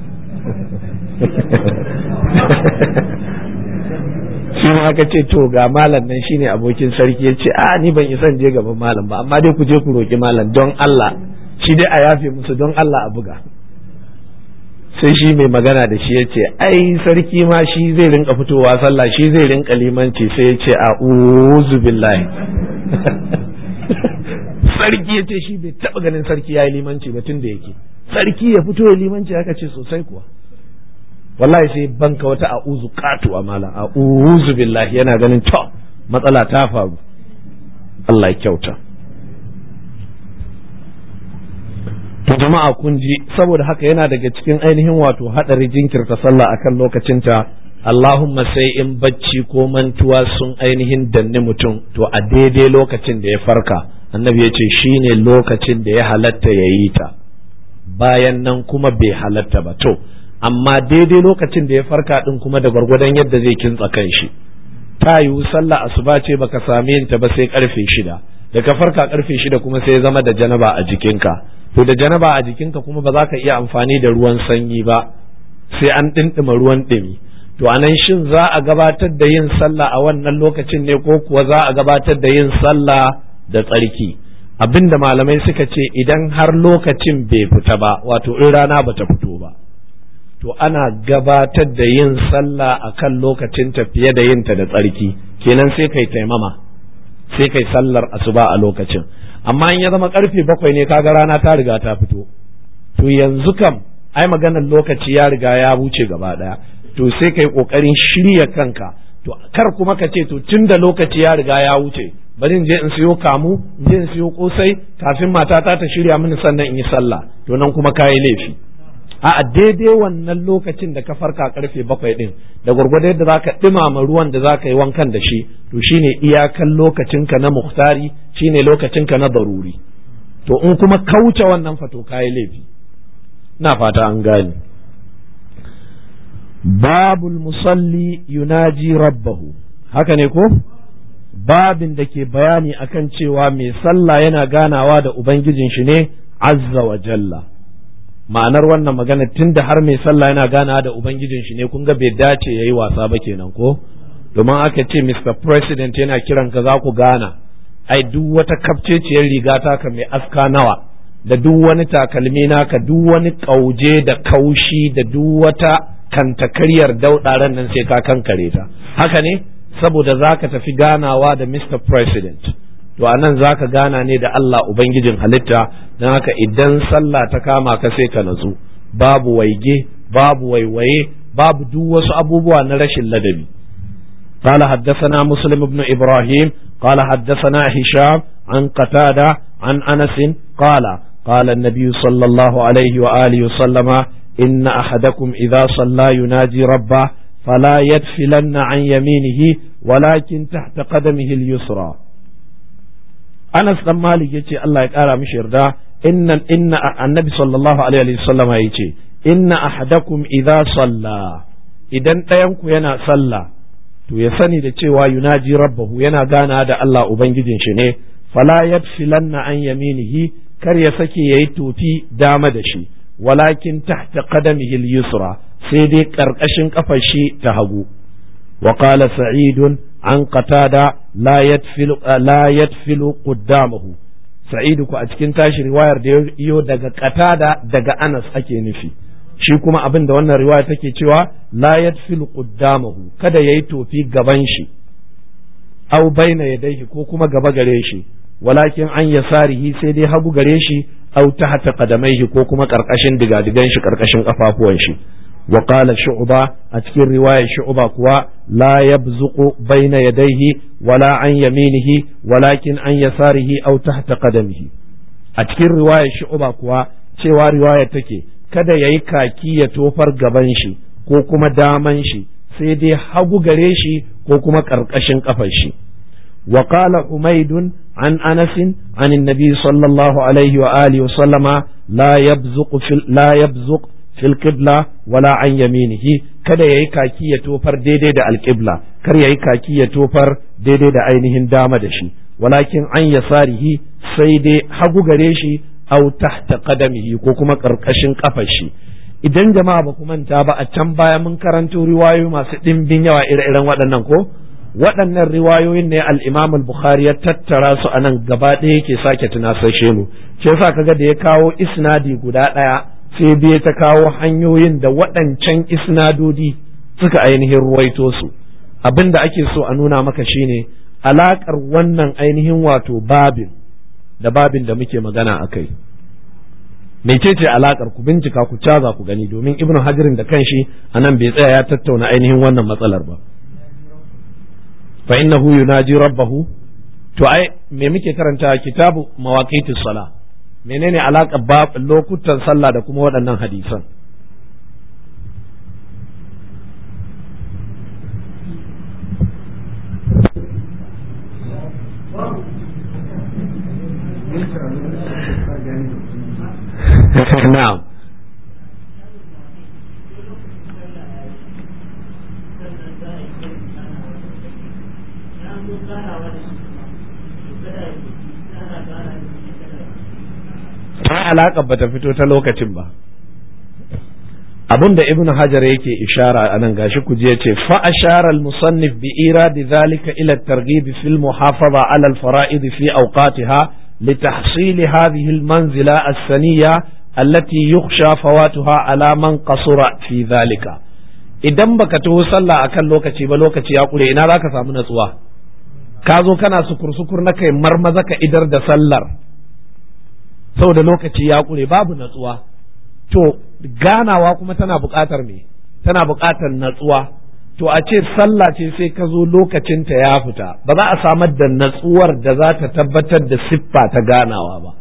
shi ma aka ce to ga malam nan shine abokin sarki ya ce a ni ban isan je gaban malam ba amma dai ku je ku roki malam don Allah shi dai a yafe musu don Allah a buga sai shi mai magana da shi ya ce ai sarki ma shi zai rinka fitowa sallah shi zai rinka limanci sai ya ce a'udhu billahi sarki ya ce shi bai taba ganin sarki ya yi limanci ba tun da yake sarki ya fito ya limanci aka ce sosai kuwa wallahi sai banka wata a'uzu qatu amala a'udhu billahi yana ganin to matsala ta faru Allah ya kyauta to jama'a kun ji saboda haka yana daga cikin ainihin wato hadari jinkirta sallah akan lokacinta Allahumma sai in bacci ko mantuwa sun ainihin danne mutum to a daidai lokacin da ya farka annabi ya ce shine lokacin da ya halatta ya yi ta bayan nan kuma bai halatta ba to amma daidai lokacin da ya farka din kuma da gwargwadon yadda zai kintsa kanshi ta yiwu sallah asuba ce baka same yin ta ba sai karfe 6 da ka farka karfe 6 kuma sai ya zama da janaba a jikinka to da janaba a jikinka kuma ba za ka iya amfani da ruwan sanyi ba sai an dindima ruwan dumi to anan shin za a gabatar da yin sallah a wannan lokacin ne ko kuwa za a gabatar da yin sallah da tsarki abinda malamai suka ce idan har lokacin bai fita ba wato in rana bata fito ba to ana gabatar da yin sallah akan lokacin ta fiye da yin ta da tsarki kenan sai kai taimama sai kai sallar asuba a lokacin amma in ya zama karfe 7 ne kaga rana ta riga ta fito to yanzu kam ai maganar lokaci ya riga ya wuce gaba daya to sai kai kokarin shirya kanka to kar kuma ka ce to tunda lokaci ya riga ya wuce bari in je in siyo kamu in je in siyo kosai kafin matata ta shirya mini sannan in yi sallah to nan kuma kayi laifi a daidai wannan lokacin da ka farka karfe 7 din da gwargwado yadda zaka dumama ruwan da zaka yi wankan da shi to shine iyakan lokacinka na muhtari shine lokacinka na daruri to in kuma kauce wannan fato kayi laifi ina fata an gane babul musalli yunaji rabbahu haka ne ko babin da ke bayani akan cewa mai sallah yana ganawa da ubangijin shi ne azza wa jalla ma'anar wannan magana tunda har mai sallah yana ganawa da ubangijin shi ne kun ga bai dace yayi wasa ba kenan ko domin aka ce Mr. President yana kiran ka za ku gana ai duk wata kafceciyar riga taka mai aska nawa da duk wani takalmi naka duk wani kauje da kaushi da duk wata kantakaryar daudaren nan sai ka kankare ta haka ne saboda zaka tafi ganawa da Mr. President to anan zaka gana ne da Allah ubangijin halitta dan haka idan sallah ta kama ka sai ka natsu babu waige babu waiwaye babu duk wasu abubuwa na rashin ladabi قال حدثنا مسلم بن إبراهيم قال حدثنا هشام عن قتادة عن أنس قال النبي صلى الله عليه وآله وسلم إن أحدكم إذا صلى يناجي ربه فلا يدفلن عن يمينه ولكن تحت قدمه اليسرى. أنس بن مالك يجي الله يقال مش يرضى إن النبي صلى الله عليه وسلم يجي إن أحدكم إذا صلى idan ɗayanku yana sallah to ya sani da cewa yunaji rabbahu yana gana da Allah ubangijin shi ne fala yadfilanna an yaminihi kar ya sake yayi tofi dama da shi walakin tahta qadamihi al-yusra sai dai karkashin kafar shi ta hagu wa qala sa'id an qatada la yadfilu qaddamahu sa'id ku a cikin tashi riwayar da yo daga qatada daga Anas ake nufi shi kuma abin da wannan riwaya take cewa la yadfilu qaddamahu kada yayi tofi gaban shi aw baina yadayhi ko kuma gaba gare shi walakin an yasarihi sai dai hagu gare shi aw tahta qadamaihi ko kuma karkashin digadigan shi karkashin kafafuwan shi wa qala shu'ba a cikin riwayar shu'ba kuwa la yabzuqu baina yadayhi wala an yaminihi walakin an yasarihi aw tahta qadamihi a cikin riwayar shu'ba kuwa cewa riwayar take kada ya yi kaki ya tofar gaban shi ko kuma daman shi sai dai hagu gare shi ko kuma ƙarƙashin ƙafar shi wa qala humaydun an anas an annabi sallallahu alaihi wa alihi wa sallama la yabzuq fil qibla wala an yaminihi kada yayi kaki ya tofar daidai da alqibla kar yayi kaki ya tofar daidai da ainihin dama da shi walakin an yasarihi sai dai hagu gare shi aw tahta qadamihi ko kuma karkashin kafar shi idan jama'a ba ku manta ba a can baya mun karanto riwayoyi masu dimbin yawa ire-iren waɗannan ko waɗannan riwayoyin ne al-Imam al-Bukhari ya tattara su anan gaba ɗaya yake sake tunasashe mu shi yasa kaga da ya kawo isnadi guda ɗaya sai biye ta kawo hanyoyin da waɗancan isnadodi suka ainihin ruwaito su abinda ake so a nuna maka shine alakar wannan ainihin wato babin da babin da muke magana a kai mecece alakar ku bincika ku caza ku gani domin ibnu hajirin da kanshi anan bai tsaya ya tattauna ainihin wannan matsalar ba fa innahu yunaji rabbahu to ai me muke karanta kitabu mawaqitis sala menene alakar bab lokutan sallah da kuma waɗannan hadisan na'am alaƙar bata fito ta lokacin ba abinda ibnu hajar yake ishara a nan gashi ku je ce fa ashara al musannif bi iradi dhalika ila at targhib fi al muhafaza ala al fara'id fi awqatiha li tahsil hadhihi al manzila as saniyya allati yukhsha fawatuha ala man qasura fi dhalika idan baka taho sallah akan lokaci ba lokaci ya kure ina zaka samu natsuwa ka zo kana sukur na kai marmaza ka idar da sallar saboda lokaci ya kure babu natsuwa to ganawa kuma tana buƙatar me tana buƙatar natsuwa to a ce sallah ce sai ka zo lokacinta ya fita ba za a samar da natsuwar da za ta tabbatar da siffa ta ganawa ba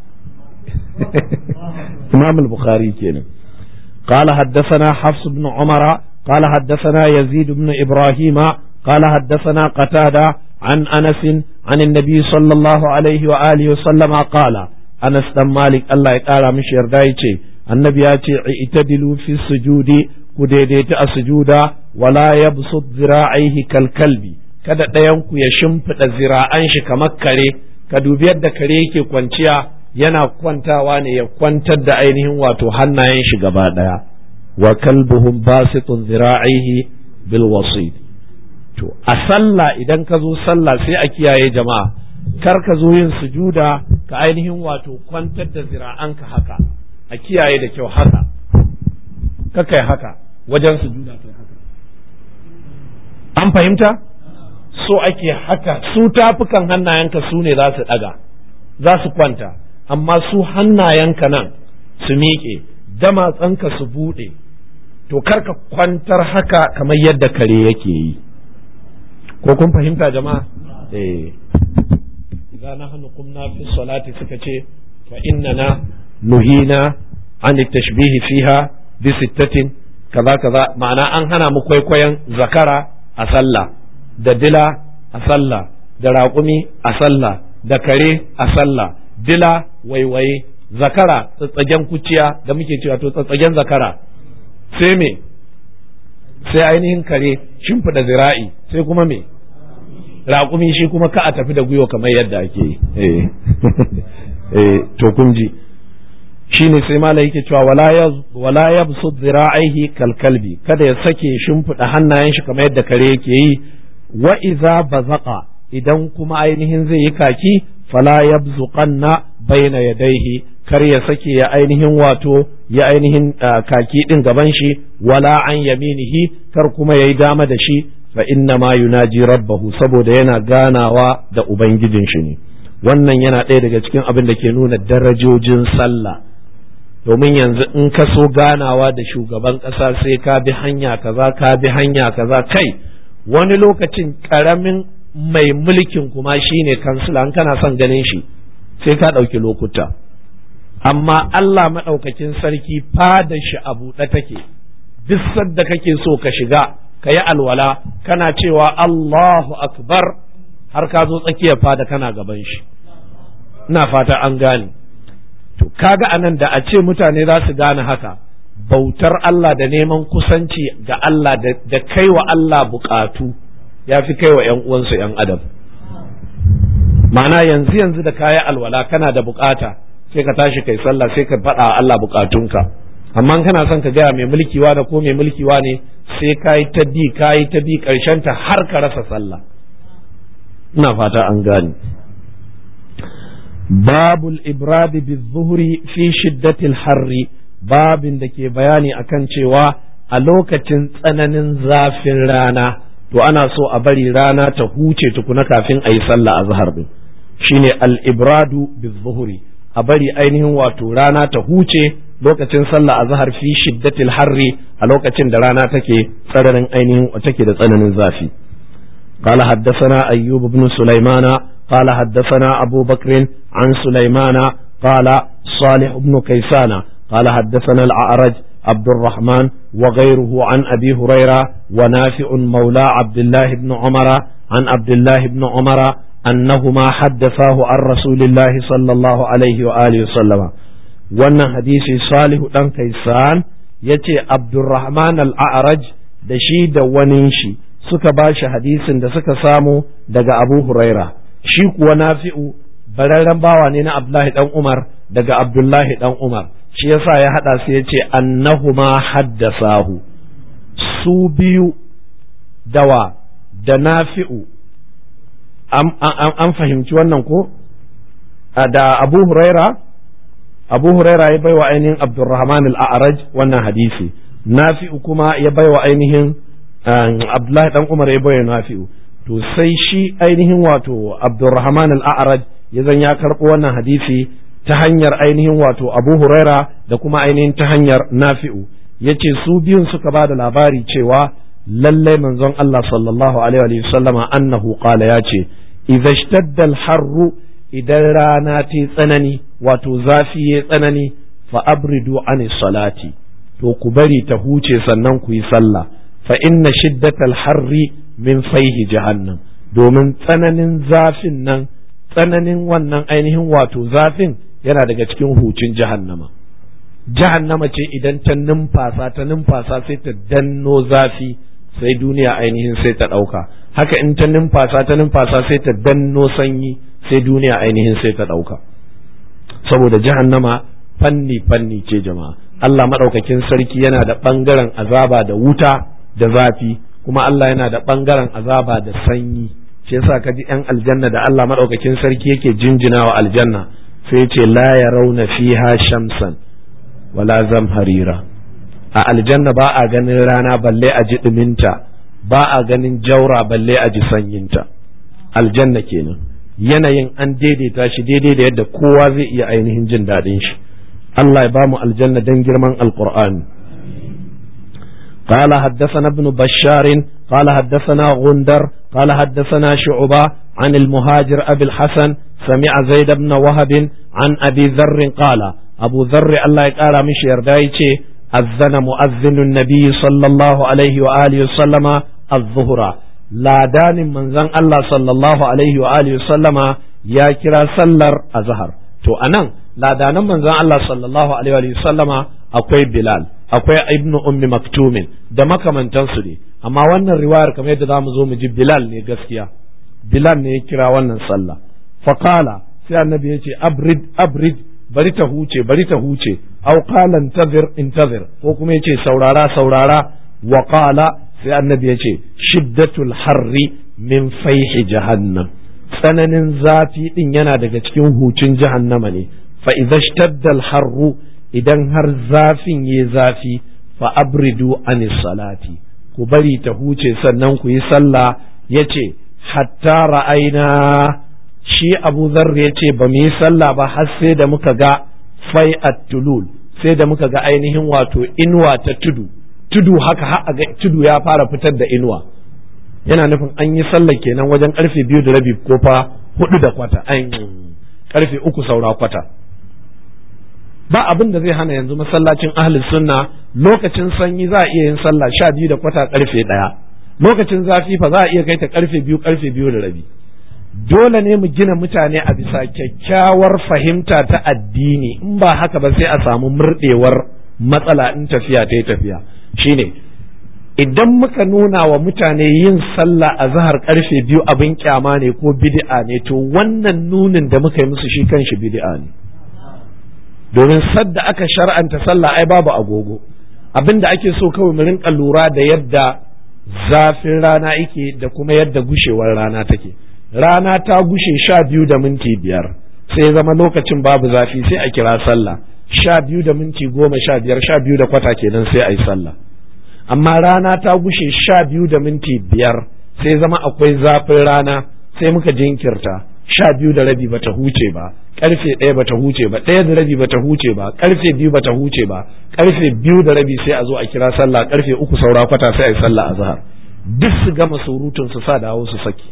imam al-bukhari kenan قال حدثنا حفص بن عمر قال حدثنا يزيد بن إبراهيم قال حدثنا قتادة عن أنس عن النبي صلى الله عليه وآله وسلم قال أنس بن مالك الله يقال مش يردايتي النبي ياتي اعتدلوا في السجود كديديت السجود ولا يبسط ذراعيه كالكلب kada ɗayanku ya shimfiɗa zira'an shi kamar kare ka dubi yadda kare yake kwanciya yana kwantawa ne ya kwantar da ainihin wato hannayen shi gaba ɗaya wa kalbuhum basitun zira'ihi bil wasid to a sallah idan ka zo sallah sai a kiyaye jama'a kar ka zo yin sujuda ka ainihin wato kwantar da zira'anka haka a kiyaye da kyau haka kakai haka wajen sujuda kai haka an fahimta so ake haka su tafukan hannayenka su ne za su ɗaga za su kwanta amma su hannayenka nan su miƙe damatsanka su buɗe to karka kwantar haka kamar yadda kare yake yi ko kun fahimta jama'a idza nahnu qumna fi salati suka ce fa innana nuhina an tashbihi fiha bi sittatin kaza kaza, ma'ana an hana mu kwaikwayon zakara a sallah, da dila a sallah, da raƙumi a sallah, da kare a sallah. Dila waiwaye, zakara tsatsagen kuciya da muke cewa to tsatsagen zakara, sai me, sai ainihin kare shimfiɗa zira'i, sai kuma me, raƙumi shi kuma ka a tafi da gwiwa kamar yadda ake yi. To kun ji shine sai malai yake cewa wala yabsud zira'ihi kalkalbi, kada ya sake shimfiɗa hannayen shi kamar yadda kare yake yi. Wa iza bazaqa, idan kuma ainihin zai yi kaki, fala yabzuqanna baina yadayhi, kar ya sake ya ainihin wato ya ainihin kaki din gaban shi, wala an yaminihi, kar kuma yayi dama da shi, fa inna ma yunaji rabbahu, saboda yana ganawa da ubangijin shi ne. Wannan yana ɗaya daga cikin abin da ke nuna darajojin sallah, domin yanzu in ka so ganawa da shugaban ƙasa sai ka bi hanya kaza, ka bi hanya kaza, kai wani lokacin ƙaramin mai mulkin kuma shine kansila, an kana son ganin shi sai ka ɗauki lokuta. Amma Allah maɗaukakin sarki fada shi a buɗe take, duk sadda kake so ka shiga ka yi alwala kana cewa Allahu akbar har ka zo tsakiyar fada kana gaban shi. Ina fata an gane. To kaga anan da a ce mutane za su gane haka, bautar Allah da neman kusanci ga Allah da kai wa Allah bukatu ya fi kai wa ‘yan uwansu ‘yan adam. Ma'ana yanzu da kayi alwala kana da bukata sai ka tashi kai sallah sai ka faɗa Allah bukatunka, amma kana son ka gaya mai mulkiwa da ko mai mulkiwa ne sai kayi ta bi ta har ka rasa sallah. Ina fata an gane. Babul ibradi bizuhri fi shiddatil harri, babin da ke bayani akan cewa a lokacin tsananin zafin rana to ana so a bari rana ta huce tukuna kafin a yi sallah azhar din, shine al-ibradu bizuhri, a bari ainihin wato rana ta huce lokacin sallah azhar fi shiddatil harri, a lokacin da rana take tsananin ainihin take da tsananin zafi. قال حدثنا أيوب بن سليمان قال حدثنا أبو بكر عن سليمان قال صالح بن كيسان قال حدثنا الأعرج عبد الرحمن وغيره عن أبي هريرة ونافع مولى عبد الله بن عمر عن عبد الله بن عمر أنهما حدثاه عن رسول الله صلى الله عليه وآله وسلم. wannan hadisi Salihu dan Kaisan yace Abdurrahman al-A'raj da shi da wani shi suka ba shi hadisin da suka samu daga Abu Huraira, shi kuwa Nafi'u bararren bawa ne na Abdullahi dan Umar daga Abdullahi dan Umar, shi yasa ya hada su yace annahuma haddasahu, su biyu dawa da Nafi'u an fahimci wannan ko da Abu Huraira ya baiwa ainihin Abdurrahman al-A'raj wannan hadisi, Nafi'u kuma ya baiwa ainihin Abdullahi dan Umar ya baiwa Nafi'u. To sai shi ainihin wato Abdurrahman al-A'raj ya zan ya karɓo wannan hadisi ta hanyar ainihin wato Abu Huraira da kuma ainihin ta hanyar Nafi'u, yace su biyun suka ba da labari cewa lallai manzon Allah sallallahu alaihi wa sallama annahu qala yace idza ishtadda al-harru, idan rana ta tsanani wato zafi ya tsanani, fa abridu anis salati, to ku bari ta huce sannan ku yi sallah, fa inna shiddatal harri min faihi jahannam, domin tsananin zafin nan, tsananin wannan ainihin wato zafin yana daga cikin hucin jahannama. Jahannama ce idan ta numfasa sai ta danno zafi, sai duniya ainihin sai ta ɗauka, haka in ta numfasa sai ta danno sanyi, sai duniya ainihin sai ta ɗauka. Saboda jahannama fanni ce jama'a. Allah maɗaukakin sarki yana da ɓangaren azaba da wuta da zafi, kuma Allah yana da ɓangaren azaba da sanyi. Shi yasa ka ji ‘yan aljanna da Allah maɗaukakin sarki yake jinjina wa aljanna, sai ce la ya rauna fiha shamsan wala zamharira. A aljanna ba a ganin rana balle a ji ɗuminta, ba a ganin jaura balle a ji sanyinta. Aljanna kenan, yanayin an daidaita shi daidai da yadda kowa zai iya ainihin jin daɗin shi. Allah ya ba mu aljanna don girman alqur'ani. قال حدثنا ابن بشار قال حدثنا غندر قال حدثنا شعبة عن المهاجر أبي الحسن sami'a Zaid ibn Wahab an Abi Dharr qala Abu Dharr Allah ya kara mishi yarda yace azzana mu'azzinun nabiy sallallahu alaihi wa alihi sallama az-zuhra ladanin manzon Allah sallallahu alaihi wa alihi sallama ya kira sallar azhar to anan ladanan manzon Allah sallallahu alaihi wa sallama akwai Bilal akwai Ibn Ummi Maktumin da makamantansu ne amma wannan riwayar kamar yadda zamu zo mu ji Bilal ne gaskiya Bilal ne ya kira wannan sallah faqala sai annabi ya ce abrid bari ta huce aw qala intazir ko kuma yace saurara wa qala sai annabi ya ce shiddatul harri min fayhi jahannam tsananin zafi din yana daga cikin hucin jahannama ne fa idza ishtadda al harru idan har zafin yayi zafi fa abridu anis salati ku bari ta huce sannan ku yi sallah yace hatta ra'aina shi Abu Dharr yace ba mu yi sallah ba har sai da muka ga fai'at tulul sai da muka ga ainihin wato inuwa ta tudu haka har ga tudu ya fara fitar da inuwa yana nufin an yi sallah kenan wajen karfe 2:30 ko fa 4:15 karfe 3 saura kwata ba abin da zai hana yanzu masallacin ahli sunna lokacin sanyi za a iya yin sallah 12:15 karfe 1 lokacin zafi fa za a iya kai ta karfe 2:30 dole ne mu gina mutane a bisa kyakkyawar fahimta ta addini in ba haka ba sai a samu murdewar matsala in tafiya ta yi tafiya shine idan muka nuna wa mutane yin sallah a zahar karfe 2 abin kyama ne ko bid'a ne to wannan nunin da muka yi musu shi kanshi bid'a ne domin sadda aka shar'anta sallah ai babu agogo abin da ake so kawai mu rinka lura da yadda zafin rana yake da kuma yadda gushewar rana take rana ta gushe 12:05 sai zama lokacin babu zafi sai a kira sallah 12:15 12:15 kenan sai a yi sallah amma rana ta gushe 12:05 sai zama akwai zafin rana sai muka jinkirta 12:30 bata huce ba karfe 1 bata huce ba 1:30 bata huce ba karfe 2 bata huce ba karfe 2:30 sai a zo a kira sallah karfe 3 saura kwata sai a yi sallah azhar duk su gama surutun su sa dawo su saki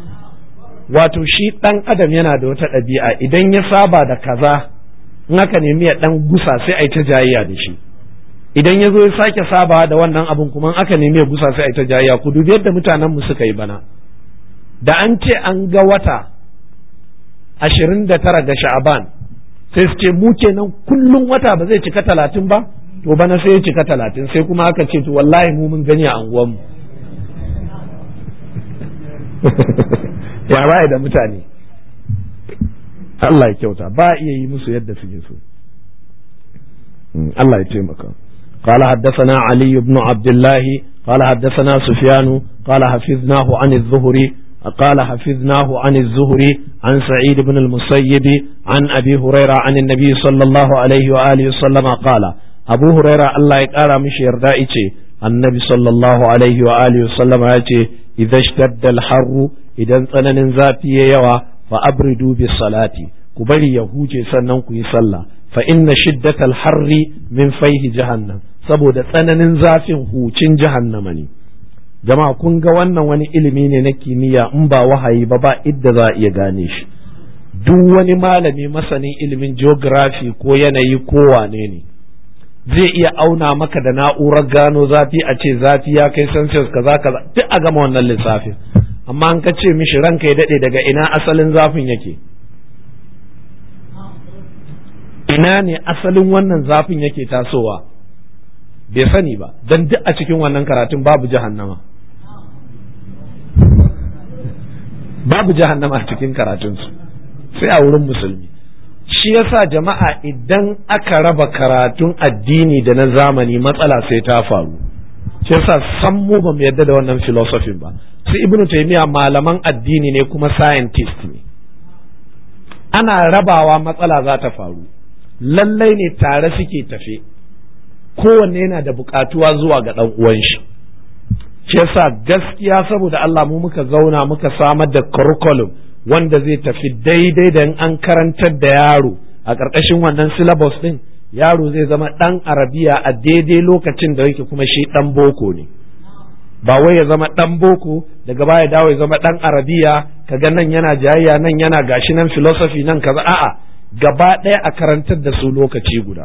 wato shi dan adam yana da wata ɗabi'a idan ya saba da kaza in aka nemi ya dan gusa sai a yi ta jayayya da shi idan ya zo ya sake saba da wannan abun kuma aka nemi ya gusa sai a yi ta jayayya ku dubi yadda mutanen mu suka yi bana da an ce an ga wata 29 ga Sha'aban sai su ce mu kenan kullum wata ba zai cika 30 ba to bana sai ya cika 30 sai kuma aka ce to wallahi mu mun gani a anguwanmu ya bai da mutane Allah ya kyauta ba iya yi musu yadda suke so Allah ya taimaka قال حدثنا علي بن عبد الله قال حدثنا سفيان قال حفظناه عن الزهري عن سعيد بن المسيب عن أبي هريرة عن النبي صلى الله عليه وآله وسلم قال أبو هريرة الله يقال مش يردائي النبي صلى الله عليه وآله وسلم إذا اشتد الحر إذا tsananin zafi ya yawa fa abridu bis salati ku bari ya huce sannan ku yi sallah fa inna shiddatal harri min fayhi jahannam saboda tsananin zafin hucin jahannama ne jama'a kun ga wannan wani ilimi ne na kimiyya in ba wahayi ba idda za a iya gane shi duk wani malami masanin ilimin geography ko yanayi ko wane ne zai iya auna maka da na'urar gano zafi a ce zafi ya kai celsius kaza duk a gama wannan lissafin amma an ka ce mishi ranka ya daɗe daga ina asalin zafin yake ina ne asalin wannan zafin yake tasowa bai sani ba don duk a cikin wannan karatun babu jahannama a cikin karatunsu sai a wurin musulmi shi yasa jama'a idan aka raba karatun addini da na zamani matsala sai ta faru shi yasa san mu ba mu yadda da wannan philosophy ba su ibnu taymiya malaman addini ne kuma scientist ne ana rabawa matsala za ta faru lallai ne tare suke tafe kowanne yana da bukatuwa zuwa ga dan uwan shi yasa gaskiya saboda Allah mu muka zauna muka samar da curriculum wanda zai tafi daidai da an karantar da yaro a ƙarƙashin wannan syllabus din yaro zai zama dan arabiya a daidai lokacin da yake kuma shi dan boko ne ba wai ya zama dan boko daga baya dawo ya zama dan arabiya kaga nan yana jayayya nan yana gashi nan philosophy nan kaza, a'a gaba ɗaya a karantar da su lokaci guda.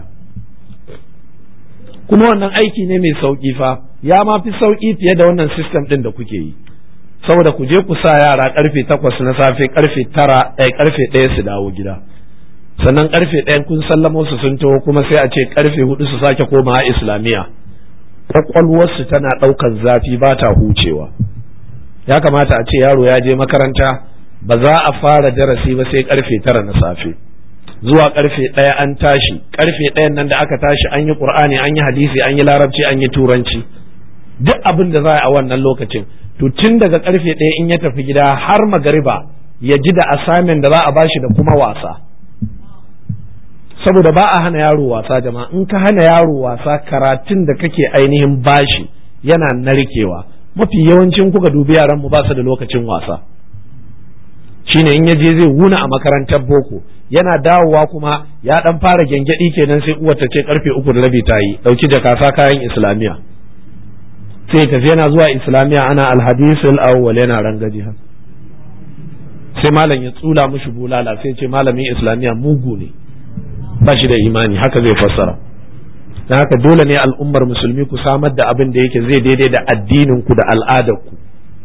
Kuma wannan aiki ne mai sauki fa, ya ma fi sauki fiye da wannan system din da kuke yi, saboda ku je ku sa yara karfe 8 na safe, karfe 1 su dawo gida, sannan karfe 1 kun sallamo su sun taho, kuma sai a ce karfe 4 su sake komawa islamiyya. Kwakwalwarsu tana ɗaukan zafi ba ta hucewa. Ya kamata a ce yaro ya je makaranta ba za a fara darasi ba sai karfe 9 na safe, zuwa karfe 1 an tashi, karfe 1 nan da aka tashi an yi Qur'ani, an yi hadisi, an yi larabci, an yi turanci, duk abin da za a wannan lokacin. To tun daga karfe 1 in ya tafi gida har magariba ya ji da assignment da za a bashi da kuma wasa, saboda ba a hana yaro wasa jama'a. In ka hana yaro wasa, karatun da kake ainihin bashi yana narkewa. Mafi yawancin kuka dubi yaran mu ba su da lokacin wasa, shine in yaje zai wuna a makarantar boko, yana dawowa kuma ya dan fara gyangyaɗi kenan, sai uwar ta ce karfe 3:30 ta yi, dauki jakasa kayan islamiya, sai tafi yana zuwa islamiya ana alhadisul awwal yana rangaji ha, sai malam ya tsula mushi bulala, sai ce malamin islamiya mugu ne, ba shi da imani, haka zai fassara. Dan haka dole ne al'ummar musulmi ku samar da abin da yake zai daidai da addinin ku da al'adar ku.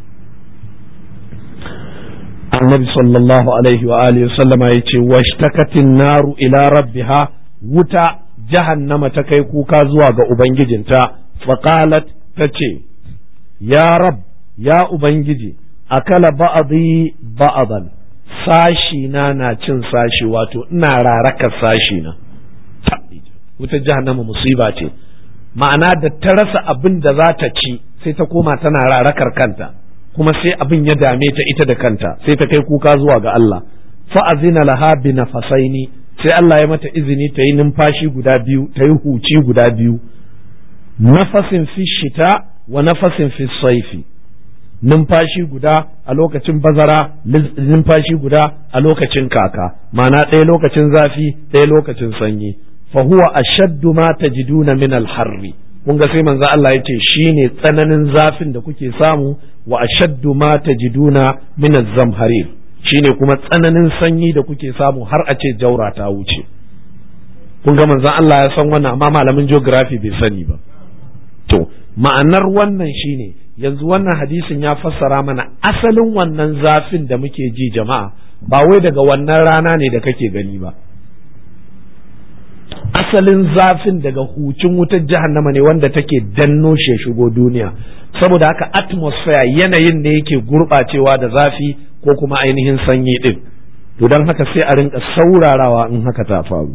Annabi sallallahu alaihi wa alihi sallama yace washtakatin naru ila rabbiha, wuta jahannama ta kai kuka zuwa ga ubangijinta, faqalat tace ya rab, ya ubangiji, akala ba'dhi ba'dan, sashi na cin sashi, wato ina raraka sashi na. Wutar jahannama musiba ce, ma'ana da ta rasa abin da za ta ci sai ta koma tana rarakar kanta, kuma sai abin ya dame ta ita da kanta, sai ta kai kuka zuwa ga Allah. Fa'azina laha bi nafasaini, sai Allah ya mata izini ta yi numfashi guda biyu, ta yi huci guda biyu, nafasin fi shita wa nafasin fi saifi, numfashi guda a lokacin bazara, numfashi guda a lokacin kaka, ma'ana ɗaya lokacin zafi, ɗaya lokacin sanyi. fa huwa ashaddu ma tajiduna min al-harri, kun ga sai manzo Allah yace shine tsananin zafin da kuke samu, wa ashaddu ma tajiduna min az-zamharir, shine kuma tsananin sanyi da kuke samu har a ce jaura ta wuce. Kun ga manzo Allah ya san wannan, amma malamin geography bai sani ba. To ma'anar wannan shine yanzu wannan hadisin ya fassara mana asalin wannan zafin da muke ji jama'a, ba wai daga wannan rana ne da kake gani ba. Asalin zafin daga hucin wutar jahannama ne wanda take danno shi shigo duniya, saboda haka atmosphere yanayin ne yake gurɓacewa da zafi ko kuma ainihin sanyi din. To don haka sai a rinka saurarawa in haka ta faru.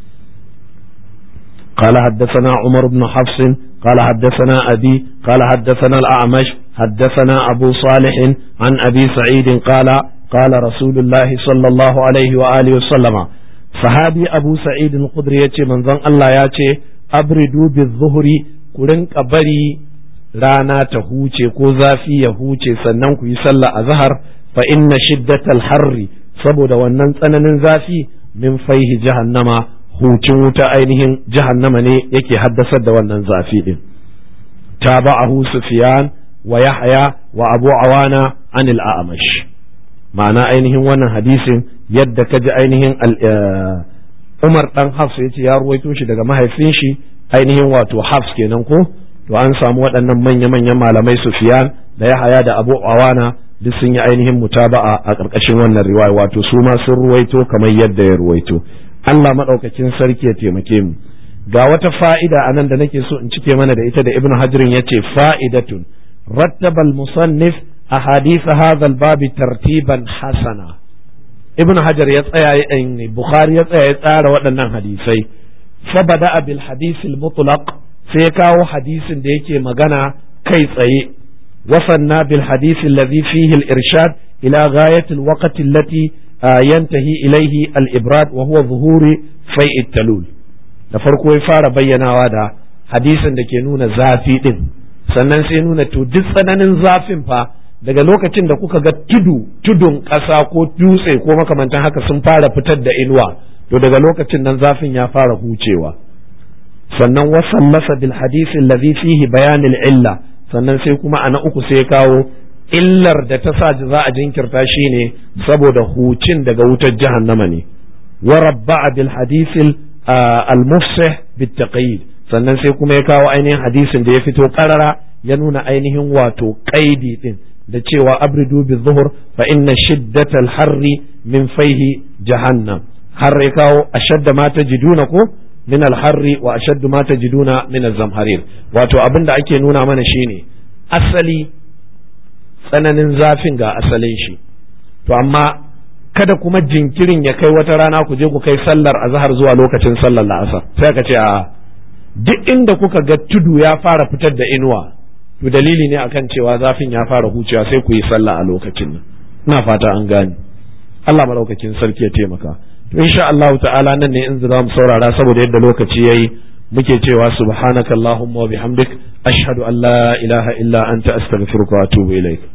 قال حدثنا عمر بن حفص قال حدثنا أبي قال حدثنا الأعمش حدثنا أبو صالح عن أبي سعيد قال قال رسول الله صلى الله عليه وآله وسلم sahabi Abu Sa'id al-Khudri yace manzon Allah ya ce abridu bi-zuhri, ku rinka bari rana ta huce ko zafi ya huce sannan ku yi sallah azhar, fa inna shiddatal harri, saboda wannan tsananin zafi, min faihi jahannama, hucin wuta ainihin jahannama ne yake haddasar da wannan zafi din. Tabahu Sufyan wa Yahya wa Abu Awana an al-A'mash, ma'ana ainihin wannan hadisin yadda ka ji ainihin Umar dan Hafs yace ya ruwaito shi daga mahaifin shi ainihin wato Hafs kenan ko, to an samu waɗannan manya-manyan malamai Sufyan da Yahaya da Abu Awana duk sun yi ainihin mutaba'a a ƙarƙashin wannan riwaya, wato su ma sun ruwaito kamar yadda ya ruwaito. Allah madaukakin sarki ya taimake mu. Ga wata fa'ida anan da nake so in cike mana da ita da Ibn Hajar yace fa'idatun rattabal musannif ahadith hadha al-bab tartiban hasana. Ibn Hajar ya tsaya Bukhari ya tsaya ya tsara waɗannan hadisai, fa bada'a bil hadith al-mutlaq, sai ya kawo hadisin da yake magana kai tsaye, wasanna bil hadith alladhi fihi al-irshad ila ghayat al-waqt allati yantahi ilayhi al-ibrad wa huwa zuhuri fai'i talul. Da farko ya fara bayyanawa da hadisin da ke nuna zafi din, sannan sai nuna to duk tsananin zafin fa daga lokacin da kuka ga tudun ƙasa ko dutse ko makamantan haka sun fara fitar da inuwa, to daga lokacin nan zafin ya fara hucewa. Sannan wasallasa bil hadisi alladhi fihi bayanil illa, sannan sai kuma ana uku sai kawo illar da ta sa za a jinkirta shine saboda hucin daga wutar jahannama ne wa rabba'a bil hadisil al-mufsih bit taqyid sannan sai kuma ya kawo ainihin hadisin da ya fito karara ya nuna ainihin wato qaidi din da cewa abridu bi zuhur fa inna shiddatal harri min fayhi jahannam har ya kawo ashadda ma tajiduna ko min al-harri wa ashaddu ma tajiduna min az-zamharir wato abinda ake nuna mana shine asali tsananin zafin ga asalin shi to amma kada kuma jinkirin ya kai wata rana ku je ku kai sallar azhar zuwa lokacin sallar la'asar sai ka ce a duk inda kuka ga tudu ya fara fitar da inuwa to dalili ne akan cewa zafin ya fara hucewa sai ku yi sallah a lokacin nan ina fata an gane Allah madaukakin sarki ya taimaka to insha Allah ta'ala nan ne in za mu saurara saboda yadda lokaci yayi muke cewa subhanakallahumma wa bihamdik ashhadu an la ilaha illa anta astaghfiruka wa atubu ilaik